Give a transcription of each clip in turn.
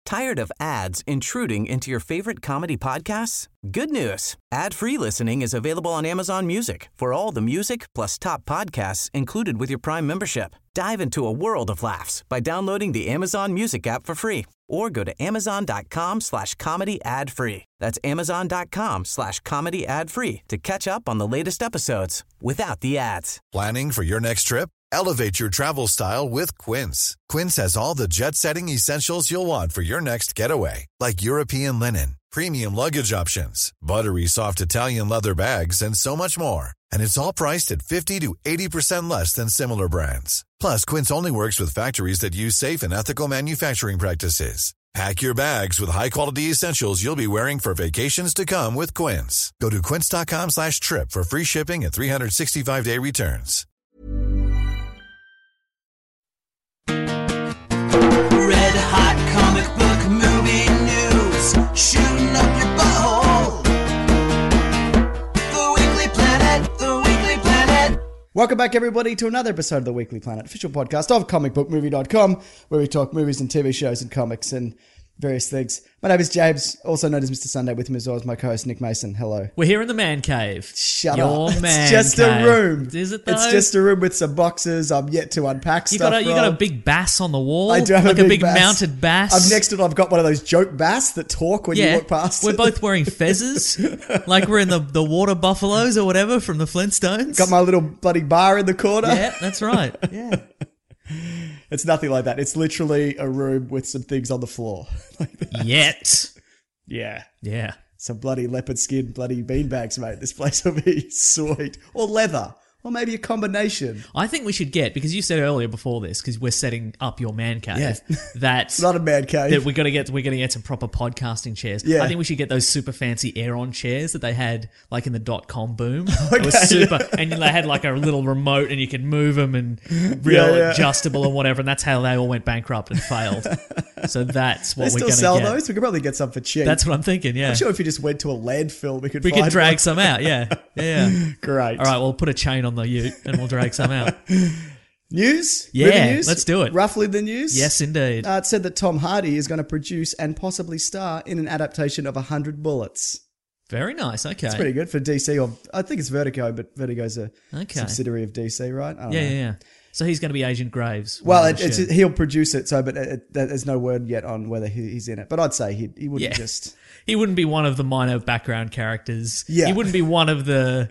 Tired of ads intruding into your favorite comedy podcasts? Good news. Ad-free listening is available on Amazon Music for all the music plus top podcasts included with your Prime membership. Dive into a world of laughs by downloading the Amazon Music app for free or go to amazon.com/comedy ad-free. That's amazon.com/comedy ad-free to catch up on the latest episodes without the ads. Planning for your next trip? Elevate your travel style with Quince. Quince has all the jet-setting essentials you'll want for your next getaway, like European linen, premium luggage options, buttery soft Italian leather bags, and so much more. And it's all priced at 50 to 80% less than similar brands. Plus, Quince only works with factories that use safe and ethical manufacturing practices. Pack your bags with high-quality essentials you'll be wearing for vacations to come with Quince. Go to quince.com/trip for free shipping and 365-day returns. Red hot comic book movie news, shooting up your butthole. The Weekly Planet, the Weekly Planet. Welcome back, everybody, to another episode of the Weekly Planet, official podcast of comicbookmovie.com, where we talk movies and TV shows and comics and various things. My name is James, also known as Mr. Sunday. With me as always, my co-host Nick Mason. Hello. We're here in the man cave. Shut Your up. man It's just cave. a room. Is it though? It's just a room with some boxes. I'm yet to unpack You stuff got a from. big bass on the wall. I do have like a big bass. mounted bass. I've next to it, I've got one of those joke bass that talk when you walk past. We're both wearing fezzes, like we're in the water buffaloes or whatever from the Flintstones. Got my little bloody bar in the corner. Yeah, that's right. Yeah. It's nothing like that. It's literally a room with some things on the floor. Like that. Yet. Yeah. Yeah. Some bloody leopard skin, bloody beanbags, mate. This place will be sweet. Or leather. Or maybe a combination. I think we should get, because you said earlier before this, because we're setting up your man cave, Yeah. that It's not a man cave. that we're gonna get some proper podcasting chairs. Yeah. I think we should get those super fancy Aeron chairs that they had like in the .com boom. Okay, It was super, and they had like a little remote, and you could move them and real Yeah. adjustable and whatever. And that's how they all went bankrupt and failed. So that's what They we're still gonna sell get. those? We could probably get some for cheap. That's what I'm thinking. Yeah, I'm sure if you just went to a landfill, we could we find could drag one. some out. Yeah, yeah. Great. All right, we'll put a chain on the ute and we'll drag some out. News? Yeah, Movie news? let's do it. Roughly the news? Yes, indeed. It said that Tom Hardy is going to produce and possibly star in an adaptation of 100 Bullets. Very nice. Okay. It's pretty good for DC, or I think it's Vertigo, but Vertigo's a Okay. subsidiary of DC, right? I don't know. Yeah. So he's going to be Agent Graves. Well, whatever it's, shit. he'll produce it, so but there's no word yet on whether he's in it. But I'd say he wouldn't Yeah. just. He wouldn't be one of the minor background characters. Yeah. He wouldn't be one of the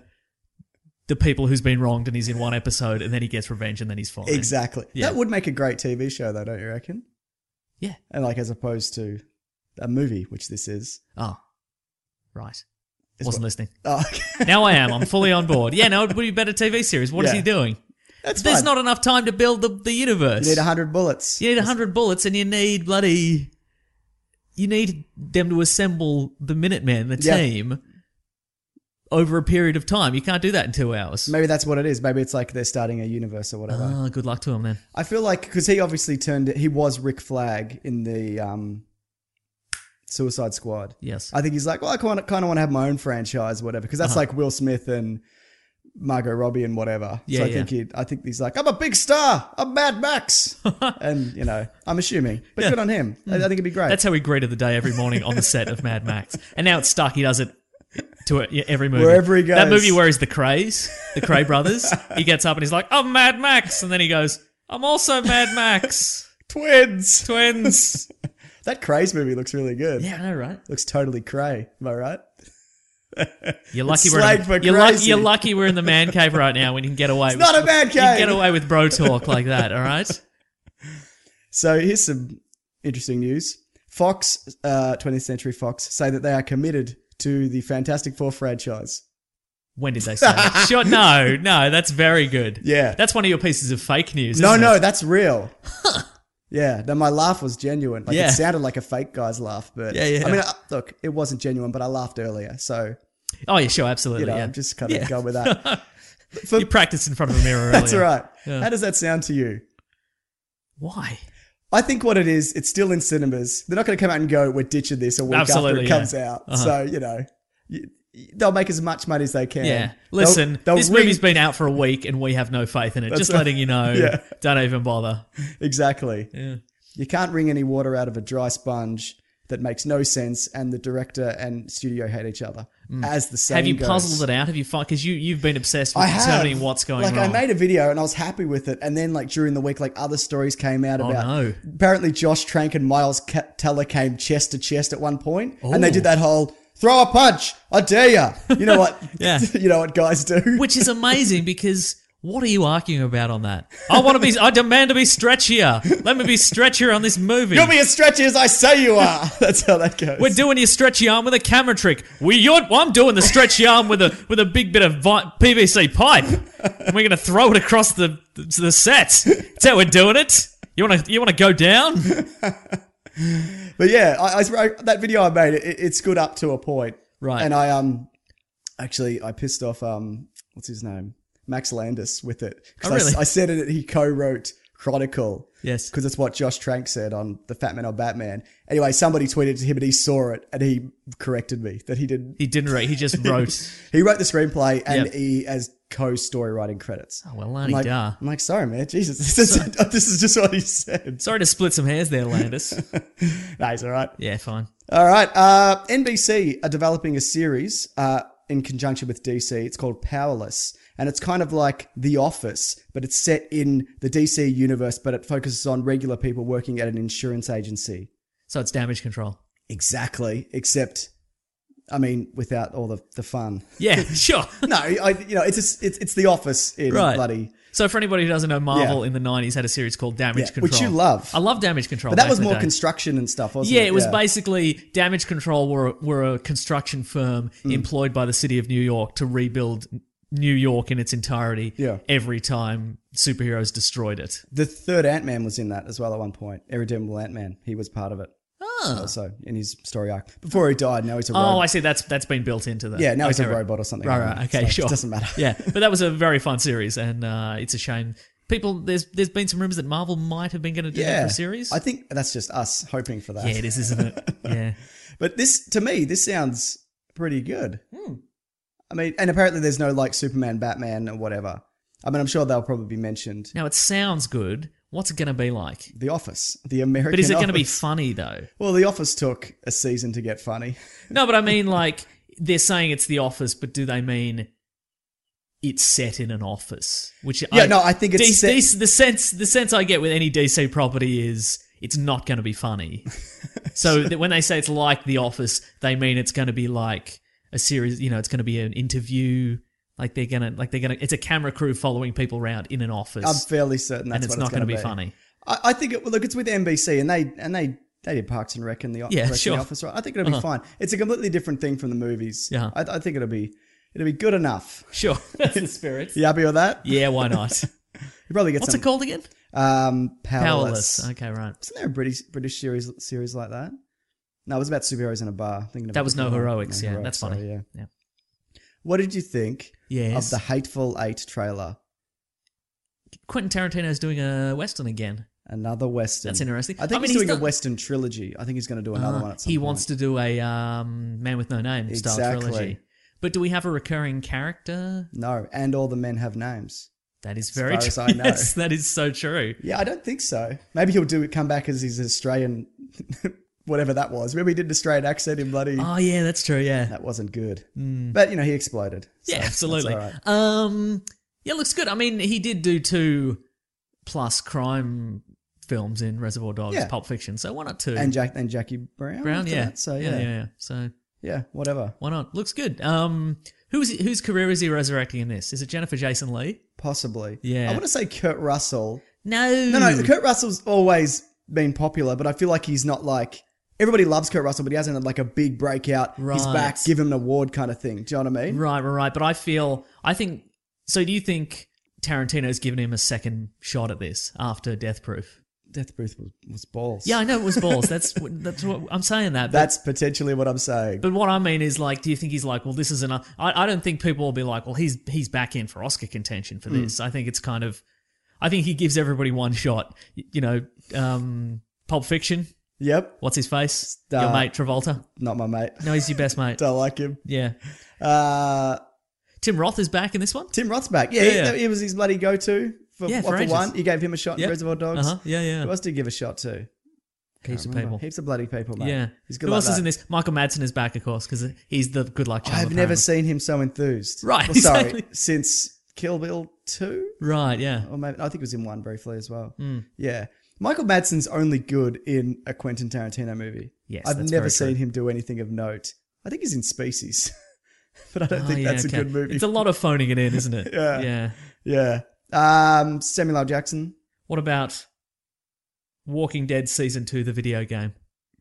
people who's been wronged and he's in one episode and then he gets revenge and then he's fine. Exactly. Yeah. That would make a great TV show, though, don't you reckon? Yeah. And like as opposed to a movie, which this is. Oh, right. Is Wasn't what- listening. Oh, okay. Now I am. I'm fully on board. Yeah, no, it would be a better TV series. What is Yeah. he doing? That's There's fine. not enough time to build the universe. You need 100 bullets. You need 100 bullets and you need bloody... You need them to assemble the Minutemen, the Yeah. team, over a period of time. You can't do that in 2 hours. Maybe that's what it is. Maybe it's like they're starting a universe or whatever. Good luck to him then. I feel like, because he obviously he was Rick Flag in the Suicide Squad. Yes. I think he's like, well, I kind of want to have my own franchise or whatever, because that's like Will Smith and Margot Robbie and whatever. Yeah, so yeah. I think he's like, I'm a big star. I'm Mad Max. And, I'm assuming. But Yeah. good on him. I think it'd be great. That's how he greeted the day every morning on the set of Mad Max. And now it's stuck. He does it to every movie. Wherever he goes. That movie where he's the Cray brothers. He gets up and he's like, I'm Mad Max. And then he goes, I'm also Mad Max. Twins. Twins. That Craze movie looks really good. Yeah, I know, right? Looks totally cray. Am I right? You're lucky It's we're slagged for crazy. you're lucky we're in the man cave right now when you can get away. It's not a man You can cave. get away with bro talk like that, all right? So here's some interesting news. Fox, 20th Century Fox, say that they are committed to the Fantastic Four franchise. When did they say that? Sure, no, that's very good. Yeah. That's one of your pieces of fake news, No, isn't no, it? that's real. Yeah, no, my laugh was genuine. Like Yeah. it sounded like a fake guy's laugh, but Yeah. I mean, look, it wasn't genuine, but I laughed earlier, so Oh, yeah, sure, absolutely, yeah. I'm just kind of Yeah. going with that. You practiced in front of a mirror earlier. That's right. Yeah. How does that sound to you? Why? I think what it is, it's still in cinemas. They're not going to come out and go, we're ditching this a week Absolutely, after it yeah. comes out. Uh-huh. So, they'll make as much money as they can. Yeah. Listen, They'll this ring- movie's been out for a week and we have no faith in it. That's Just right. letting you know, Yeah. don't even bother. Exactly. Yeah. You can't wring any water out of a dry sponge. That makes no sense, and the director and studio hate each other. As the saying Have you goes. puzzled it out? Have you because you've been obsessed with I have. determining what's going like, wrong? I made a video and I was happy with it, and then like during the week, like other stories came out about. no. Apparently, Josh Trank and Miles Teller came chest to chest at one point, and they Oh. did that whole throw a punch, I dare ya. You know what? Yeah. You know what guys do. Which is amazing because what are you arguing about on that? I demand to be stretchier. Let me be stretchier on this movie. You'll be as stretchy as I say you are. That's how that goes. We're doing your stretchy arm with a camera trick. I'm doing the stretchy arm with a big bit of PVC pipe, and we're going to throw it across the sets. That's how we're doing it. You want to go down? But yeah, I that video I made, it's good up to a point. Right. And I pissed off what's his name? Max Landis with it. Oh, really? I said it, he co-wrote Chronicle. Yes. Because it's what Josh Trank said on The Fat Man on Batman. Anyway, somebody tweeted to him and he saw it and he corrected me that he didn't. He didn't write. He just wrote. He wrote the screenplay and Yep. he has co-story writing credits. Oh, well, I'm la-di-da. like, I'm like, sorry, man. Jesus. This is just what he said. Sorry to split some hairs there, Landis. No, he's all right. Yeah, fine. All right. NBC are developing a series in conjunction with DC. It's called Powerless. And it's kind of like The Office, but it's set in the DC universe, but it focuses on regular people working at an insurance agency. So it's damage control. Exactly. Except, I mean, without all the fun. Yeah, sure. No, it's The Office in Right. bloody... So for anybody who doesn't know, Marvel Yeah. in the 90s had a series called Damage Yeah, Control. which you love. I love Damage Control. But that back was in the more day. construction and stuff, wasn't Yeah, it? it was basically Damage Control were a construction firm Mm. employed by the city of New York to rebuild New York in its entirety every time superheroes destroyed it. The third Ant-Man was in that as well at one point. Irredeemable Ant-Man. He was part of it. Also in his story arc. Before he died, now he's a robot. Oh, I see. That's been built into that. Yeah, now he's a Okay, right. robot or something. Right. Okay, So sure. It doesn't matter. Yeah, but that was a very fun series, and it's a shame. There's been some rumors that Marvel might have been going to do that for a series. I think that's just us hoping for that. Yeah, it is, isn't it? Yeah. But to me, this sounds pretty good. I mean, and apparently there's no like Superman, Batman, or whatever. I mean, I'm sure they'll probably be mentioned. Now, it sounds good. What's it going to be like? The Office, the American. But is it going to be Office. funny, though? Well, The Office took a season to get funny. No, but I mean, like, they're saying it's The Office, but do they mean it's set in an office? Which I think it's set. the sense I get with any DC property is it's not going to be funny. So when they say it's like The Office, they mean it's going to be like a series. You know, it's going to be an interview. It's a camera crew following people around in an office. I'm fairly certain that's and it's what not going to be be funny. I think it's with NBC, and they did Parks and Rec in the Yeah, Rec in sure. The Office, right? I think it'll be fine. It's a completely different thing from the movies. Yeah. I think it'll be good enough. Sure, that's the spirit. You happy with that? Yeah, why not? You probably get What's some. it called again? Powerless. Okay, right. Wasn't there a British series like that? No, it was about superheroes in a bar. Thinking of That was No Heroics. Yeah, Heroics, that's funny. sorry, Yeah. What did you think Yes. of the Hateful Eight trailer? Quentin Tarantino's doing a Western again. Another Western. That's interesting. I think I mean, he's doing he's a done- Western trilogy. I think he's going to do another one at some He point. wants to do a Man with No Name style Exactly. trilogy. But do we have a recurring character? No, and all the men have names. That is very far as true. I know. Yes, that is so true. Yeah, I don't think so. Maybe he'll come back as his Australian, whatever that was. Remember he did an Australian accent in bloody... Oh, yeah, that's true, yeah. That wasn't good. But, he exploded. So Yeah, absolutely. that's all right. Yeah, looks good. I mean, he did do 2+ crime films in Reservoir Dogs, Yeah. Pulp Fiction, so why not 2? And Jackie Brown. Brown, after yeah. that. So, yeah. So, Yeah, whatever. why not? Looks good. Whose career is he resurrecting in this? Is it Jennifer Jason Leigh? Possibly. Yeah. I want to say Kurt Russell. No. No, Kurt Russell's always been popular, but I feel like he's not like... Everybody loves Kurt Russell, but he hasn't had like a big breakout. He's Right. back, give him an award kind of thing. Do you know what I mean? Right. But so do you think Tarantino's given him a second shot at this after Death Proof? Death Proof was balls. Yeah, I know it was balls. That's what I'm saying that. But, That's potentially what I'm saying. but what I mean is like, do you think he's like, well, this is enough? I don't think people will be like, well, he's back in for Oscar contention for this. I think it's kind of, I think he gives everybody one shot. Pulp Fiction. Yep. What's his face? Your mate Travolta. Not my mate. No, he's your best mate. Don't like him. Yeah. Tim Roth is back in this one. Tim Roth's back. Yeah, Yeah. He was his bloody go-to for Yeah, for for ages. one. You gave him a shot in Yep. Reservoir Dogs. Yeah. Who else did you give a shot to? Heaps of Remember. people. Heaps of bloody people, mate. Yeah. He's good Who like else is that. in this? Michael Madsen is back, of course, because he's the good luck charm. I've never apparently. seen him so enthused. Right, Well, sorry, exactly. since Kill Bill 2? Right, yeah. Or maybe, I think it was in 1 briefly as well. Hmm. Yeah. Michael Madsen's only good in a Quentin Tarantino movie. Yes, I've that's never very seen true. him do anything of note. I think he's in Species. But I don't think that's a good movie. It's a lot of phoning it in, isn't it? Yeah. Yeah. Yeah. Samuel L. Jackson. What about Walking Dead Season 2, the video game?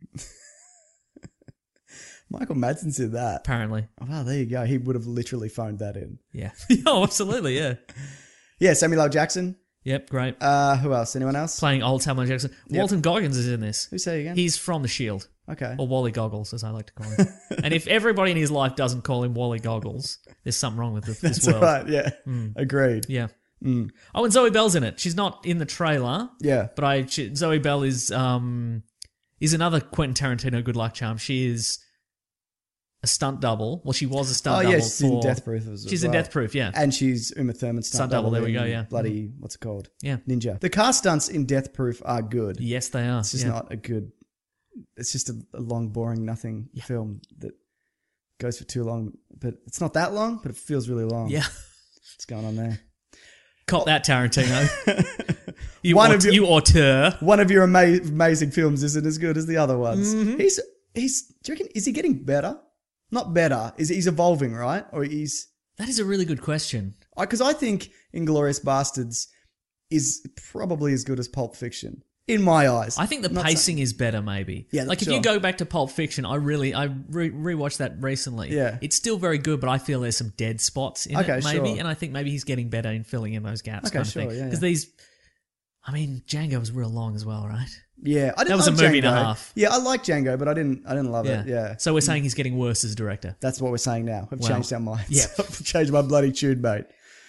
Michael Madsen's in that. Apparently. Oh, wow, there you go. He would have literally phoned that in. Yeah. Oh, absolutely, yeah. Yeah, Samuel L. Jackson. Yep, great. Who else? Anyone else? Playing old Samuel L. Jackson. Yep. Walton Goggins is in this. Who's that again? He's from The Shield. Okay. Or Wally Goggles, as I like to call him. And if everybody in his life doesn't call him Wally Goggles, there's something wrong with this That's world. right, yeah. Agreed. Yeah. Oh, and Zoe Bell's in it. She's not in the trailer, Yeah. but Zoe Bell is another Quentin Tarantino good luck charm. She is a stunt double. Well, she was a stunt Oh, double. yeah, she's in Death Proof as well. She's in Death Proof, yeah. And she's Uma Thurman's stunt double. There we in go, yeah. Bloody, what's it called? Yeah. Ninja. The car stunts in Death Proof are good. Yes, they are. It's just yeah. not a good... It's just a long, boring, nothing film that goes for too long. But it's not that long, but it feels really long. Yeah. What's going on there? Cop that, Tarantino. you, One aut- of your- you auteur. One of your amazing films isn't as good as the other ones. Mm-hmm. He's. Do you reckon, is he getting better? Not better. He's evolving, right? Or he's... That is a really good question. Because I think Inglourious Bastards is probably as good as Pulp Fiction. In my eyes. I think the Not pacing is better, maybe. Yeah, like if sure. you go back to Pulp Fiction, I rewatched that recently. Yeah. It's still very good, but I feel there's some dead spots in Okay, it, maybe. sure. And I think maybe he's getting better in filling in those gaps, Okay, kind of sure, thing. yeah, Because Django was real long as well, right? Yeah, I didn't was a love movie Django. and a half. Yeah, I like Django, but I didn't love it. Yeah. So we're saying he's getting worse as a director. That's what we're saying now. We've Well, changed our minds. yeah. I've changed my bloody tune, mate.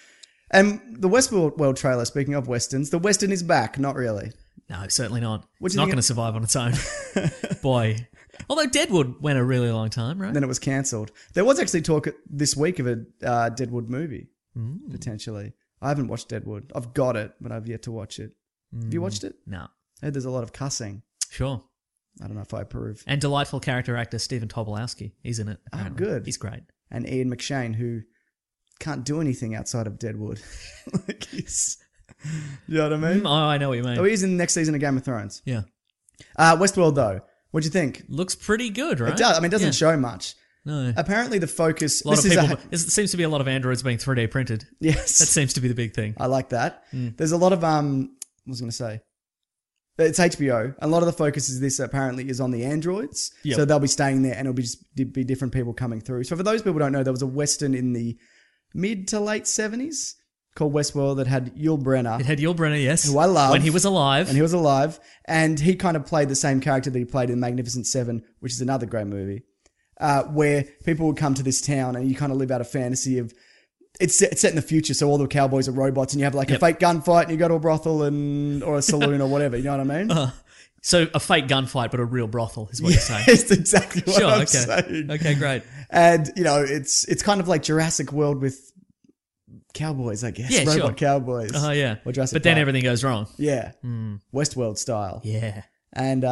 And the Westworld trailer, speaking of Westerns, the Western is back. Not really. No, certainly not. What It's do you not think going to survive on its own. Boy. Although Deadwood went a really long time, right? Then it was cancelled. There was actually talk this week of a Deadwood movie, Mm. potentially. I haven't watched Deadwood. I've got it, but I've yet to watch it. Have you watched it? No. I heard there's a lot of cussing. Sure. I don't know if I approve. And delightful character actor Stephen Tobolowsky. He's in it. apparently. good. He's great. And Ian McShane, who can't do anything outside of Deadwood. Like he's... You know what I mean? Oh, I know what you mean. Oh, he's in the next season of Game of Thrones. Yeah. Westworld, though. What'd you think? Looks pretty good, right? It does. I mean, it doesn't Yeah. show much. No. Apparently, the focus... A lot this of is people. There seems to be a lot of androids being 3D printed. yes. That seems to be the big thing. I like that. There's a lot of... what was I going to say? It's HBO. A lot of the focus is this apparently is on the androids. Yep. So they'll be staying there and it'll be different people coming through. So for those people who don't know, there was a Western in the mid to late 70s called Westworld that had Yul Brynner. It had Yul Brynner, yes. Who I love. When he was alive. And he was alive. And he kind of played the same character that he played in Magnificent Seven, which is another great movie, where people would come to this town and you kind of live out a fantasy of... It's set in the future, so all the cowboys are robots and you have like a fake gunfight and you go to a brothel or a saloon or whatever, you know what I mean? So a fake gunfight, but a real brothel is what you're saying. It's exactly what Sure, I'm okay. saying. Okay, great. And, you know, it's kind of like Jurassic World with cowboys, I guess. Yeah, Robot sure. cowboys. Oh, yeah. Or Jurassic But then Park. everything goes wrong. Yeah. Westworld style. Yeah. And,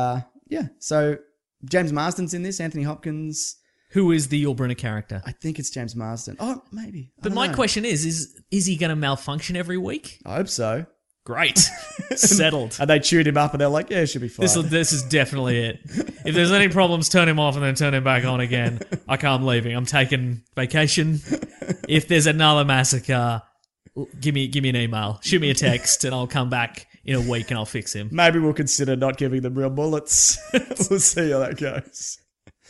so James Marsden's in this, Anthony Hopkins. Who is the Yul Brynner character? I think it's James Marsden. Oh, maybe. I But don't my know. question is he going to malfunction every week? I hope so. Great. Settled. And they chewed him up and they're like, yeah, it should be fine. This is definitely it. If there's any problems, turn him off and then turn him back on again. I'm leaving. I'm taking vacation. If there's another massacre, give me an email. Shoot me a text and I'll come back in a week and I'll fix him. Maybe we'll consider not giving them real bullets. We'll see how that goes.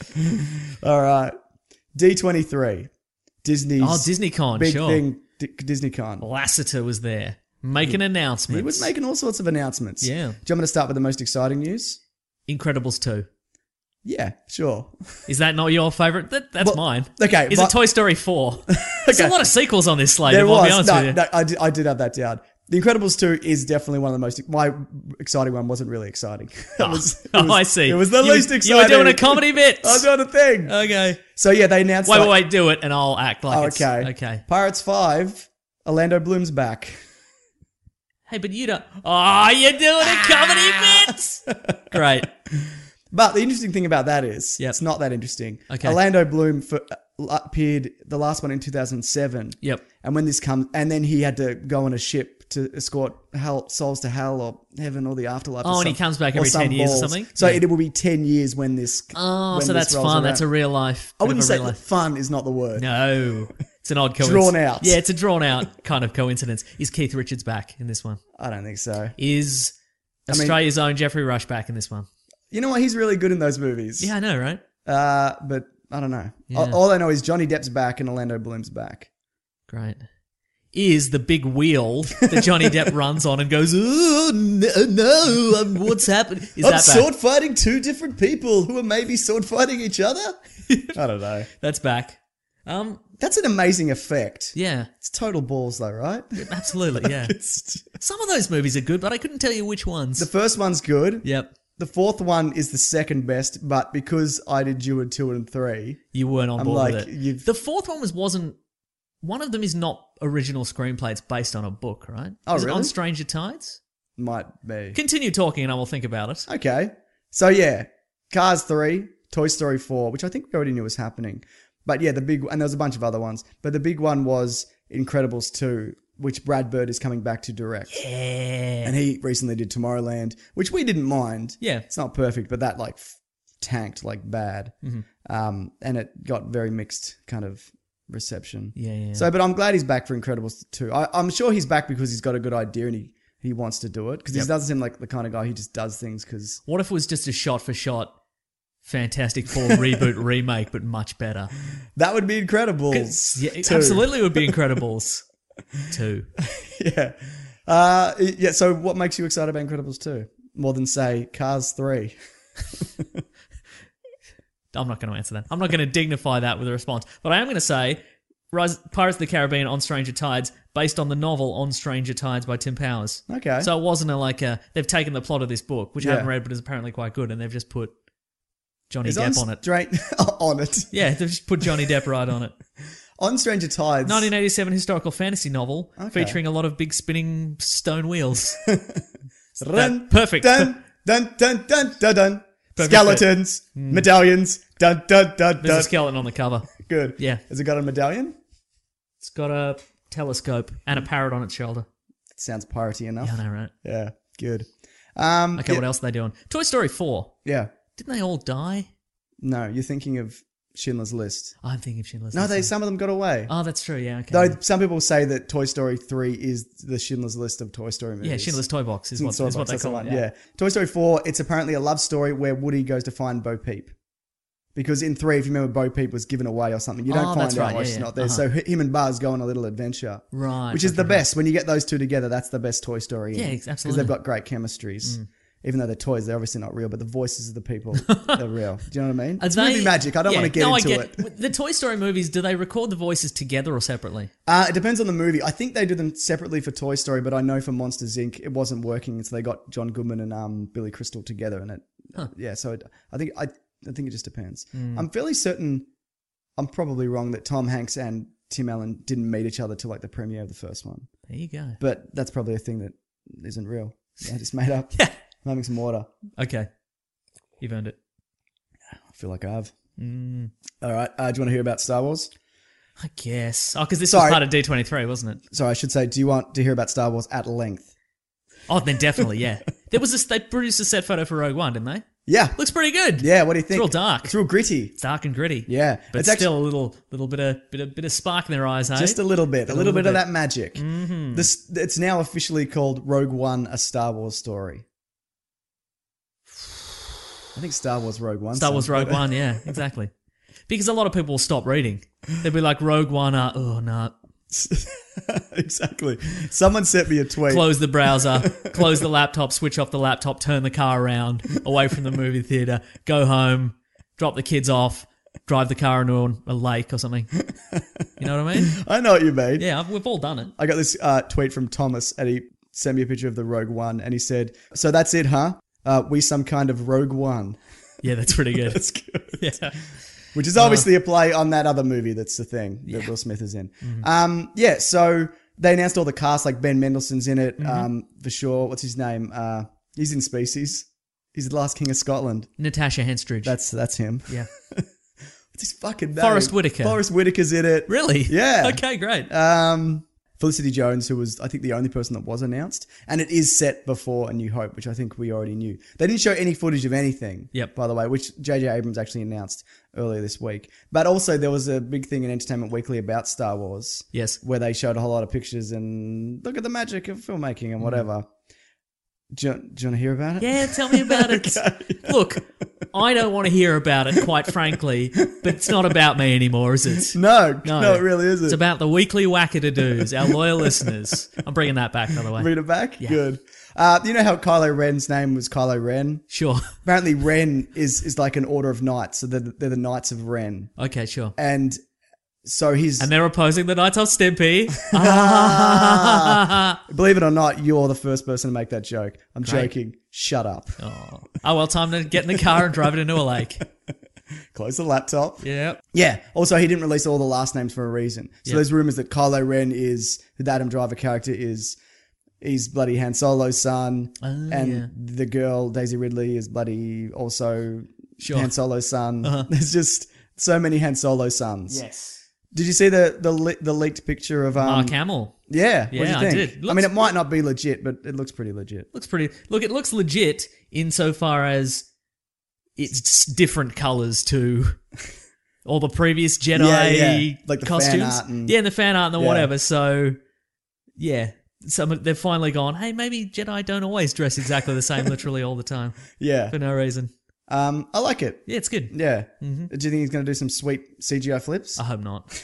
All right. D23. Disney's Oh, DisneyCon, big sure. thing, DisneyCon. Lasseter was there making announcements. He was making all sorts of announcements. Yeah. Do you want me to start with the most exciting news? Incredibles 2. Yeah, sure. Is that not your favourite? That's Well, mine. okay, Is but- it Toy Story 4? There's a lot of sequels on this slate, There I'll be was. honest with you. No, I did have that down. The Incredibles 2 is definitely one of the most... My exciting one wasn't really exciting. I see. It was the least exciting. You were doing a comedy bit. I was doing a thing. Okay. So yeah, they announced... Wait, do it and I'll act like Oh, it's... okay. Okay. Pirates 5, Orlando Bloom's back. Hey, but you don't. Oh, you're doing a comedy bit. Great. But the interesting thing about that is, Yep. it's not that interesting. Okay. Orlando Bloom appeared the last one in 2007. Yep. And when this comes, and then he had to go on a ship to escort souls to hell or heaven or the afterlife. Oh, and he comes back every 10 years or something? So Yeah. it will be 10 years when this. Oh, when so this that's rolls fun. around. That's a real life. I wouldn't bit say of a real life. fun is not the word. No. It's an odd coincidence. Drawn out. Yeah, it's a drawn out kind of coincidence. Is Keith Richards back in this one? I don't think so. Is mean- Australia's own Jeffrey Rush back in this one? You know what? He's really good in those movies. Yeah, I know, right? But I don't know. Yeah. All I know is Johnny Depp's back and Orlando Bloom's back. Great. Is the big wheel that Johnny Depp runs on and goes, oh, no, what's happened? Is I'm that sword back? fighting two different people who are maybe sword fighting each other? I don't know. That's back. That's an amazing effect. Yeah, It's total balls though, right? absolutely, yeah. It's- Some of those movies are good, but I couldn't tell you which ones. the first one's good. Yep. The fourth one is the second best, but because I did Dune 2 and 3, You weren't on I'm board like, with it. you've- The fourth one wasn't. One of them is not original screenplay. It's based on a book, right? Oh, Is it really? On Stranger Tides? might be. Continue talking and I will think about it. Okay. So yeah, Cars 3, Toy Story 4, which I think we already knew was happening. But yeah, and there was a bunch of other ones. But the big one was Incredibles 2, which Brad Bird is coming back to direct. Yeah. And he recently did Tomorrowland, which we didn't mind. Yeah. It's not perfect, but that like tanked like bad. And it got very mixed kind of reception. Yeah. So, but I'm glad he's back for Incredibles 2. I'm sure he's back because he's got a good idea and he wants to do it. Because he doesn't seem like the kind of guy who just does things because... What if it was just a shot-for-shot Fantastic Four reboot remake, but much better? That would be incredible. Yeah, it absolutely would be Incredibles 2. Yeah. Yeah. So what makes you excited about Incredibles 2? More than, say, Cars 3? I'm not going to answer that. I'm not going to dignify that with a response. But I am going to say Pirates of the Caribbean on Stranger Tides, based on the novel On Stranger Tides by Tim Powers. Okay. So it wasn't they've taken the plot of this book, which I Yeah. haven't read but is apparently quite good, and they've just put Johnny Is Depp on it. on it. Yeah, they've just put Johnny Depp right on it. On Stranger Tides. 1987 historical fantasy novel featuring a lot of big spinning stone wheels. Run, Perfect. Dun, dun, dun, dun, dun, dun. Perfect Skeletons, medallions, dun, dun, dun, There's a dun. skeleton on the cover. Good. Yeah. Has it got a medallion? It's got a telescope and a parrot on its shoulder. Sounds piratey enough. Yeah, I know, right? Yeah, good. Okay, yeah, what else are they doing? Toy Story 4. Yeah. Didn't they all die? No, you're thinking of Schindler's List. I'm thinking of Schindler's No, List. some of them got away. Oh, that's true, yeah, okay. Though some people say that Toy Story 3 is the Schindler's List of Toy Story movies. Yeah, Schindler's Toy Box is what Toy they Box, that's the call one, it. yeah. Toy Story 4, it's apparently a love story where Woody goes to find Bo Peep. Because in 3, if you remember, Bo Peep was given away or something. You don't find that's out right, why yeah, she's yeah. not there. So him and Buzz go on a little adventure. Right. Which is the right. best. When you get those two together, that's the best Toy Story. Yeah, Because absolutely. they've got great chemistries. Even though they're toys, they're obviously not real, but the voices of the people, they're real. Do you know what I mean? It's movie magic. I don't want to get into it. The Toy Story movies, do they record the voices together or separately? It depends on the movie. I think they do them separately for Toy Story, but I know for Monsters Inc. it wasn't working, so they got John Goodman and Billy Crystal together, and I think it just depends. I'm fairly certain. I'm probably wrong that Tom Hanks and Tim Allen didn't meet each other till like the premiere of the first one, There you go. but that's probably a thing that isn't real. I just made up. Yeah. I'm having some water. Okay. You've earned it. I feel like I have. All right. Do you want to hear about Star Wars? I guess. Oh, because this Sorry. was part of D23, wasn't it? Sorry, I should say, do you want to hear about Star Wars at length? Oh, then definitely, yeah. They produced a set photo for Rogue One, didn't they? Yeah. Looks pretty good. Yeah, what do you think? It's real dark. It's real gritty. It's dark and gritty. Yeah. But It's still a little bit of spark in their eyes, hey? Just a little bit. A little bit of that magic. Mm-hmm. It's now officially called Rogue One, a Star Wars story. I think Star Wars Rogue One. Star Wars Rogue One, yeah, exactly. Because a lot of people will stop reading. They'll be like, Rogue One, oh, no. Exactly. Someone sent me a tweet. Close the browser, close the laptop, switch off the laptop, turn the car around, away from the movie theater, go home, drop the kids off, drive the car into a lake or something. You know what I mean? I know what you mean. Yeah, we've all done it. I got this tweet from Thomas, and he sent me a picture of the Rogue One, and he said, "So that's it, huh? We some kind of Rogue One." Yeah, that's pretty good. That's good. Yeah. Which is obviously a play on that other movie that's the thing that Will Smith is in. So they announced all the cast, like Ben Mendelsohn's in it, for sure. What's his name? He's in Species. He's the last king of Scotland. Natasha Henstridge. That's him. Yeah. What's his fucking name? Forrest Whitaker. Forrest Whitaker's in it. Really? Yeah. Okay, great. Felicity Jones, who was, I think, the only person that was announced. And it is set before A New Hope, which I think we already knew. They didn't show any footage of anything, by the way, which J.J. Abrams actually announced earlier this week. But also there was a big thing in Entertainment Weekly about Star Wars. Yes. Where they showed a whole lot of pictures and look at the magic of filmmaking and whatever. Do you want to hear about it? Yeah, tell me about it. Okay. Look, I don't want to hear about it, quite frankly, but it's not about me anymore, is it? No, it really isn't. It's about the weekly wackadadoos, our loyal listeners. I'm bringing that back, by the way. Bring it back? Yeah. Good. You know how Kylo Ren's name was Kylo Ren? Sure. Apparently Ren is like an order of knights, so they're the Knights of Ren. Okay, sure. And so And they're opposing the Knights of Stimpy. Believe it or not, you're the first person to make that joke. I'm Great. joking. Shut up. Oh, well, time to get in the car and drive it into a lake. Close the laptop. Yeah. Yeah. Also, he didn't release all the last names for a reason. So there's rumors that Kylo Ren is, the Adam Driver character is, he's bloody Han Solo's son. And the girl, Daisy Ridley, is bloody also Han Solo's son. There's just so many Han Solo sons. Yes. Did you see the leaked picture of Mark Hamill. Yeah, what do you Yeah, think? I did. I mean, it might not be legit, but it looks pretty legit. It looks legit insofar as it's different colours to all the previous Jedi like the costumes. fan art and the fan art and Yeah. whatever. So, yeah. They've finally gone, hey, maybe Jedi don't always dress exactly the same literally all the time Yeah. for no reason. I like it. Yeah, it's good. Yeah. Do you think he's going to do some sweet CGI flips? I hope not.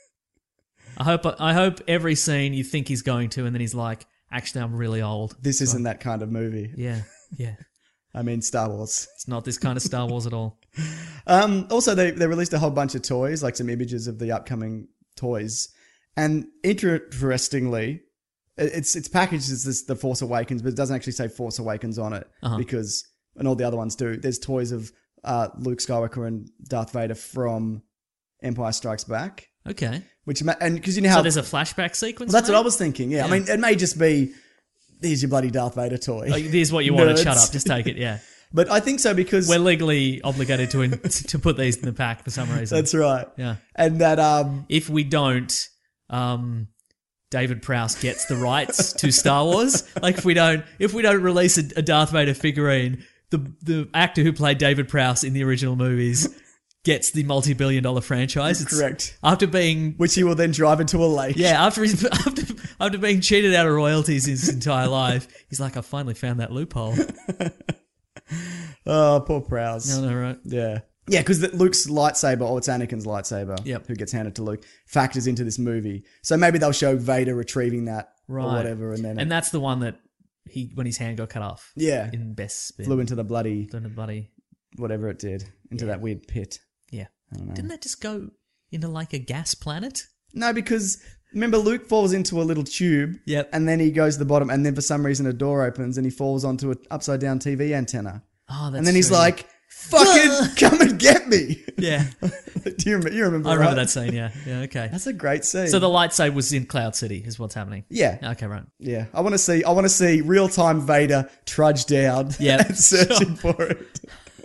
I hope every scene you think he's going to, and then he's like, actually, I'm really old. This isn't that kind of movie. Yeah. I mean, Star Wars. It's not this kind of Star Wars at all. Also, they released a whole bunch of toys, like some images of the upcoming toys. And interestingly, it's packaged as The Force Awakens, but it doesn't actually say Force Awakens on it because, and all the other ones do. There's toys of Luke Skywalker and Darth Vader from Empire Strikes Back. Okay. Because you know how So there's a flashback sequence? well, that's mate? what I was thinking. Yeah, I mean, it may just be here's your bloody Darth Vader toy. Oh, here's what you wanted. Nerds. Shut up. Just take it. Yeah. But I think so because We're legally obligated to put these in the pack for some reason. that's right. Yeah. And that If we don't, David Prowse gets the rights to Star Wars. Like if we don't release a Darth Vader figurine, the actor who played David Prowse in the original movies gets the multi-billion-dollar franchise. It's correct. After being which he will then drive into a lake. yeah, after being cheated out of royalties his entire life, he's like, I finally found that loophole. Oh, poor Prowse. No, right. Yeah. Yeah, because Luke's lightsaber, or it's Anakin's lightsaber, Yep. who gets handed to Luke, factors into this movie. So maybe they'll show Vader retrieving that or whatever, and then that's the one that when his hand got cut off. yeah, In Best Spin. flew into the bloody Bloody. whatever it did, into that weird pit. Yeah. I don't know. Didn't that just go into like a gas planet? No, because remember Luke falls into a little tube, Yep. and then he goes to the bottom, and then for some reason a door opens, and he falls onto an upside down TV antenna, Oh, that's and then he's true. like, "Fucking come and get me!" Yeah. Do you remember? I remember right? that scene, yeah. Yeah, okay. That's a great scene. So the lightsaber was in Cloud City is what's happening. yeah. Okay, right. Yeah, I want to see real time Vader trudge down Yep, and searching for it.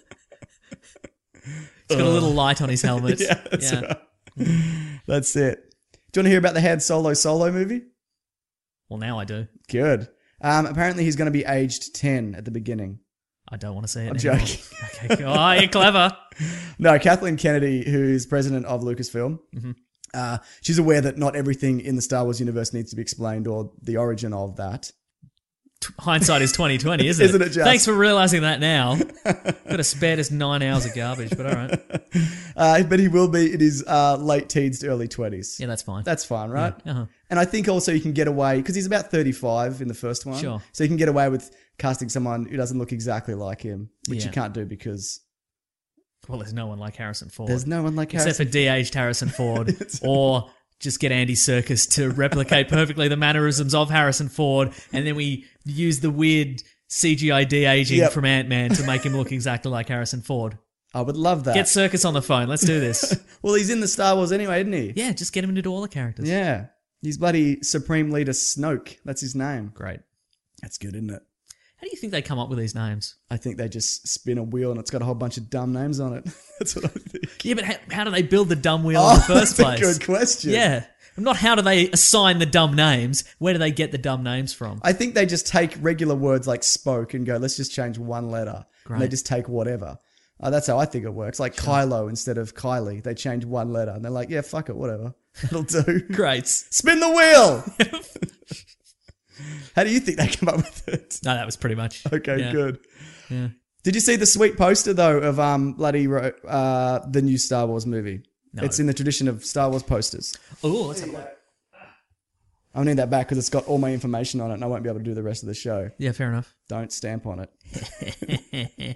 He's got a little light on his helmet. Yeah, that's right. That's it. Do you want to hear about the Han Solo movie? Well, now I do. Good. Apparently he's going to be aged 10 at the beginning. I don't want to see it I'm anymore. joking. Okay, cool. Oh, you're clever. No, Kathleen Kennedy, who's president of Lucasfilm, Mm-hmm. she's aware that not everything in the Star Wars universe needs to be explained or the origin of that. Hindsight is 20/20, isn't it? Isn't it just? Thanks for realising that now. Could have spared us 9 hours of garbage, but all right. But he will be in his late teens to early 20s. Yeah, that's fine. That's fine, right? Yeah, uh-huh. And I think also you can get away, because he's about 35 in the first one. Sure. So you can get away with casting someone who doesn't look exactly like him, which Yeah. you can't do because Well, there's no one like Harrison Ford. there's no one like Except Harrison. for de-aged Harrison Ford. Or just get Andy Serkis to replicate perfectly the mannerisms of Harrison Ford, and then we use the weird CGI de-aging Yep. from Ant-Man to make him look exactly like Harrison Ford. I would love that. Get Serkis on the phone. Let's do this. Well, he's in the Star Wars anyway, isn't he? Yeah, just get him to do all the characters. Yeah. He's bloody Supreme Leader Snoke. That's his name. Great. That's good, isn't it? How do you think they come up with these names? I think they just spin a wheel and it's got a whole bunch of dumb names on it. That's what I think. Yeah, but how do they build the dumb wheel in the first that's place? a good question. Yeah. Not how do they assign the dumb names. Where do they get the dumb names from? I think they just take regular words like spoke and go, let's just change one letter. Great. And they just take whatever. That's how I think it works. Like Kylo instead of Kylie. They change one letter and they're like, yeah, fuck it, whatever. It'll do. Great. Spin the wheel! How do you think they come up with it? No, that was pretty much. Okay, yeah. good. Yeah. Did you see the sweet poster, though, of the new Star Wars movie? No. It's in the tradition of Star Wars posters. Oh, let's have a look. I'll need that back because it's got all my information on it and I won't be able to do the rest of the show. Yeah, fair enough. Don't stamp on it.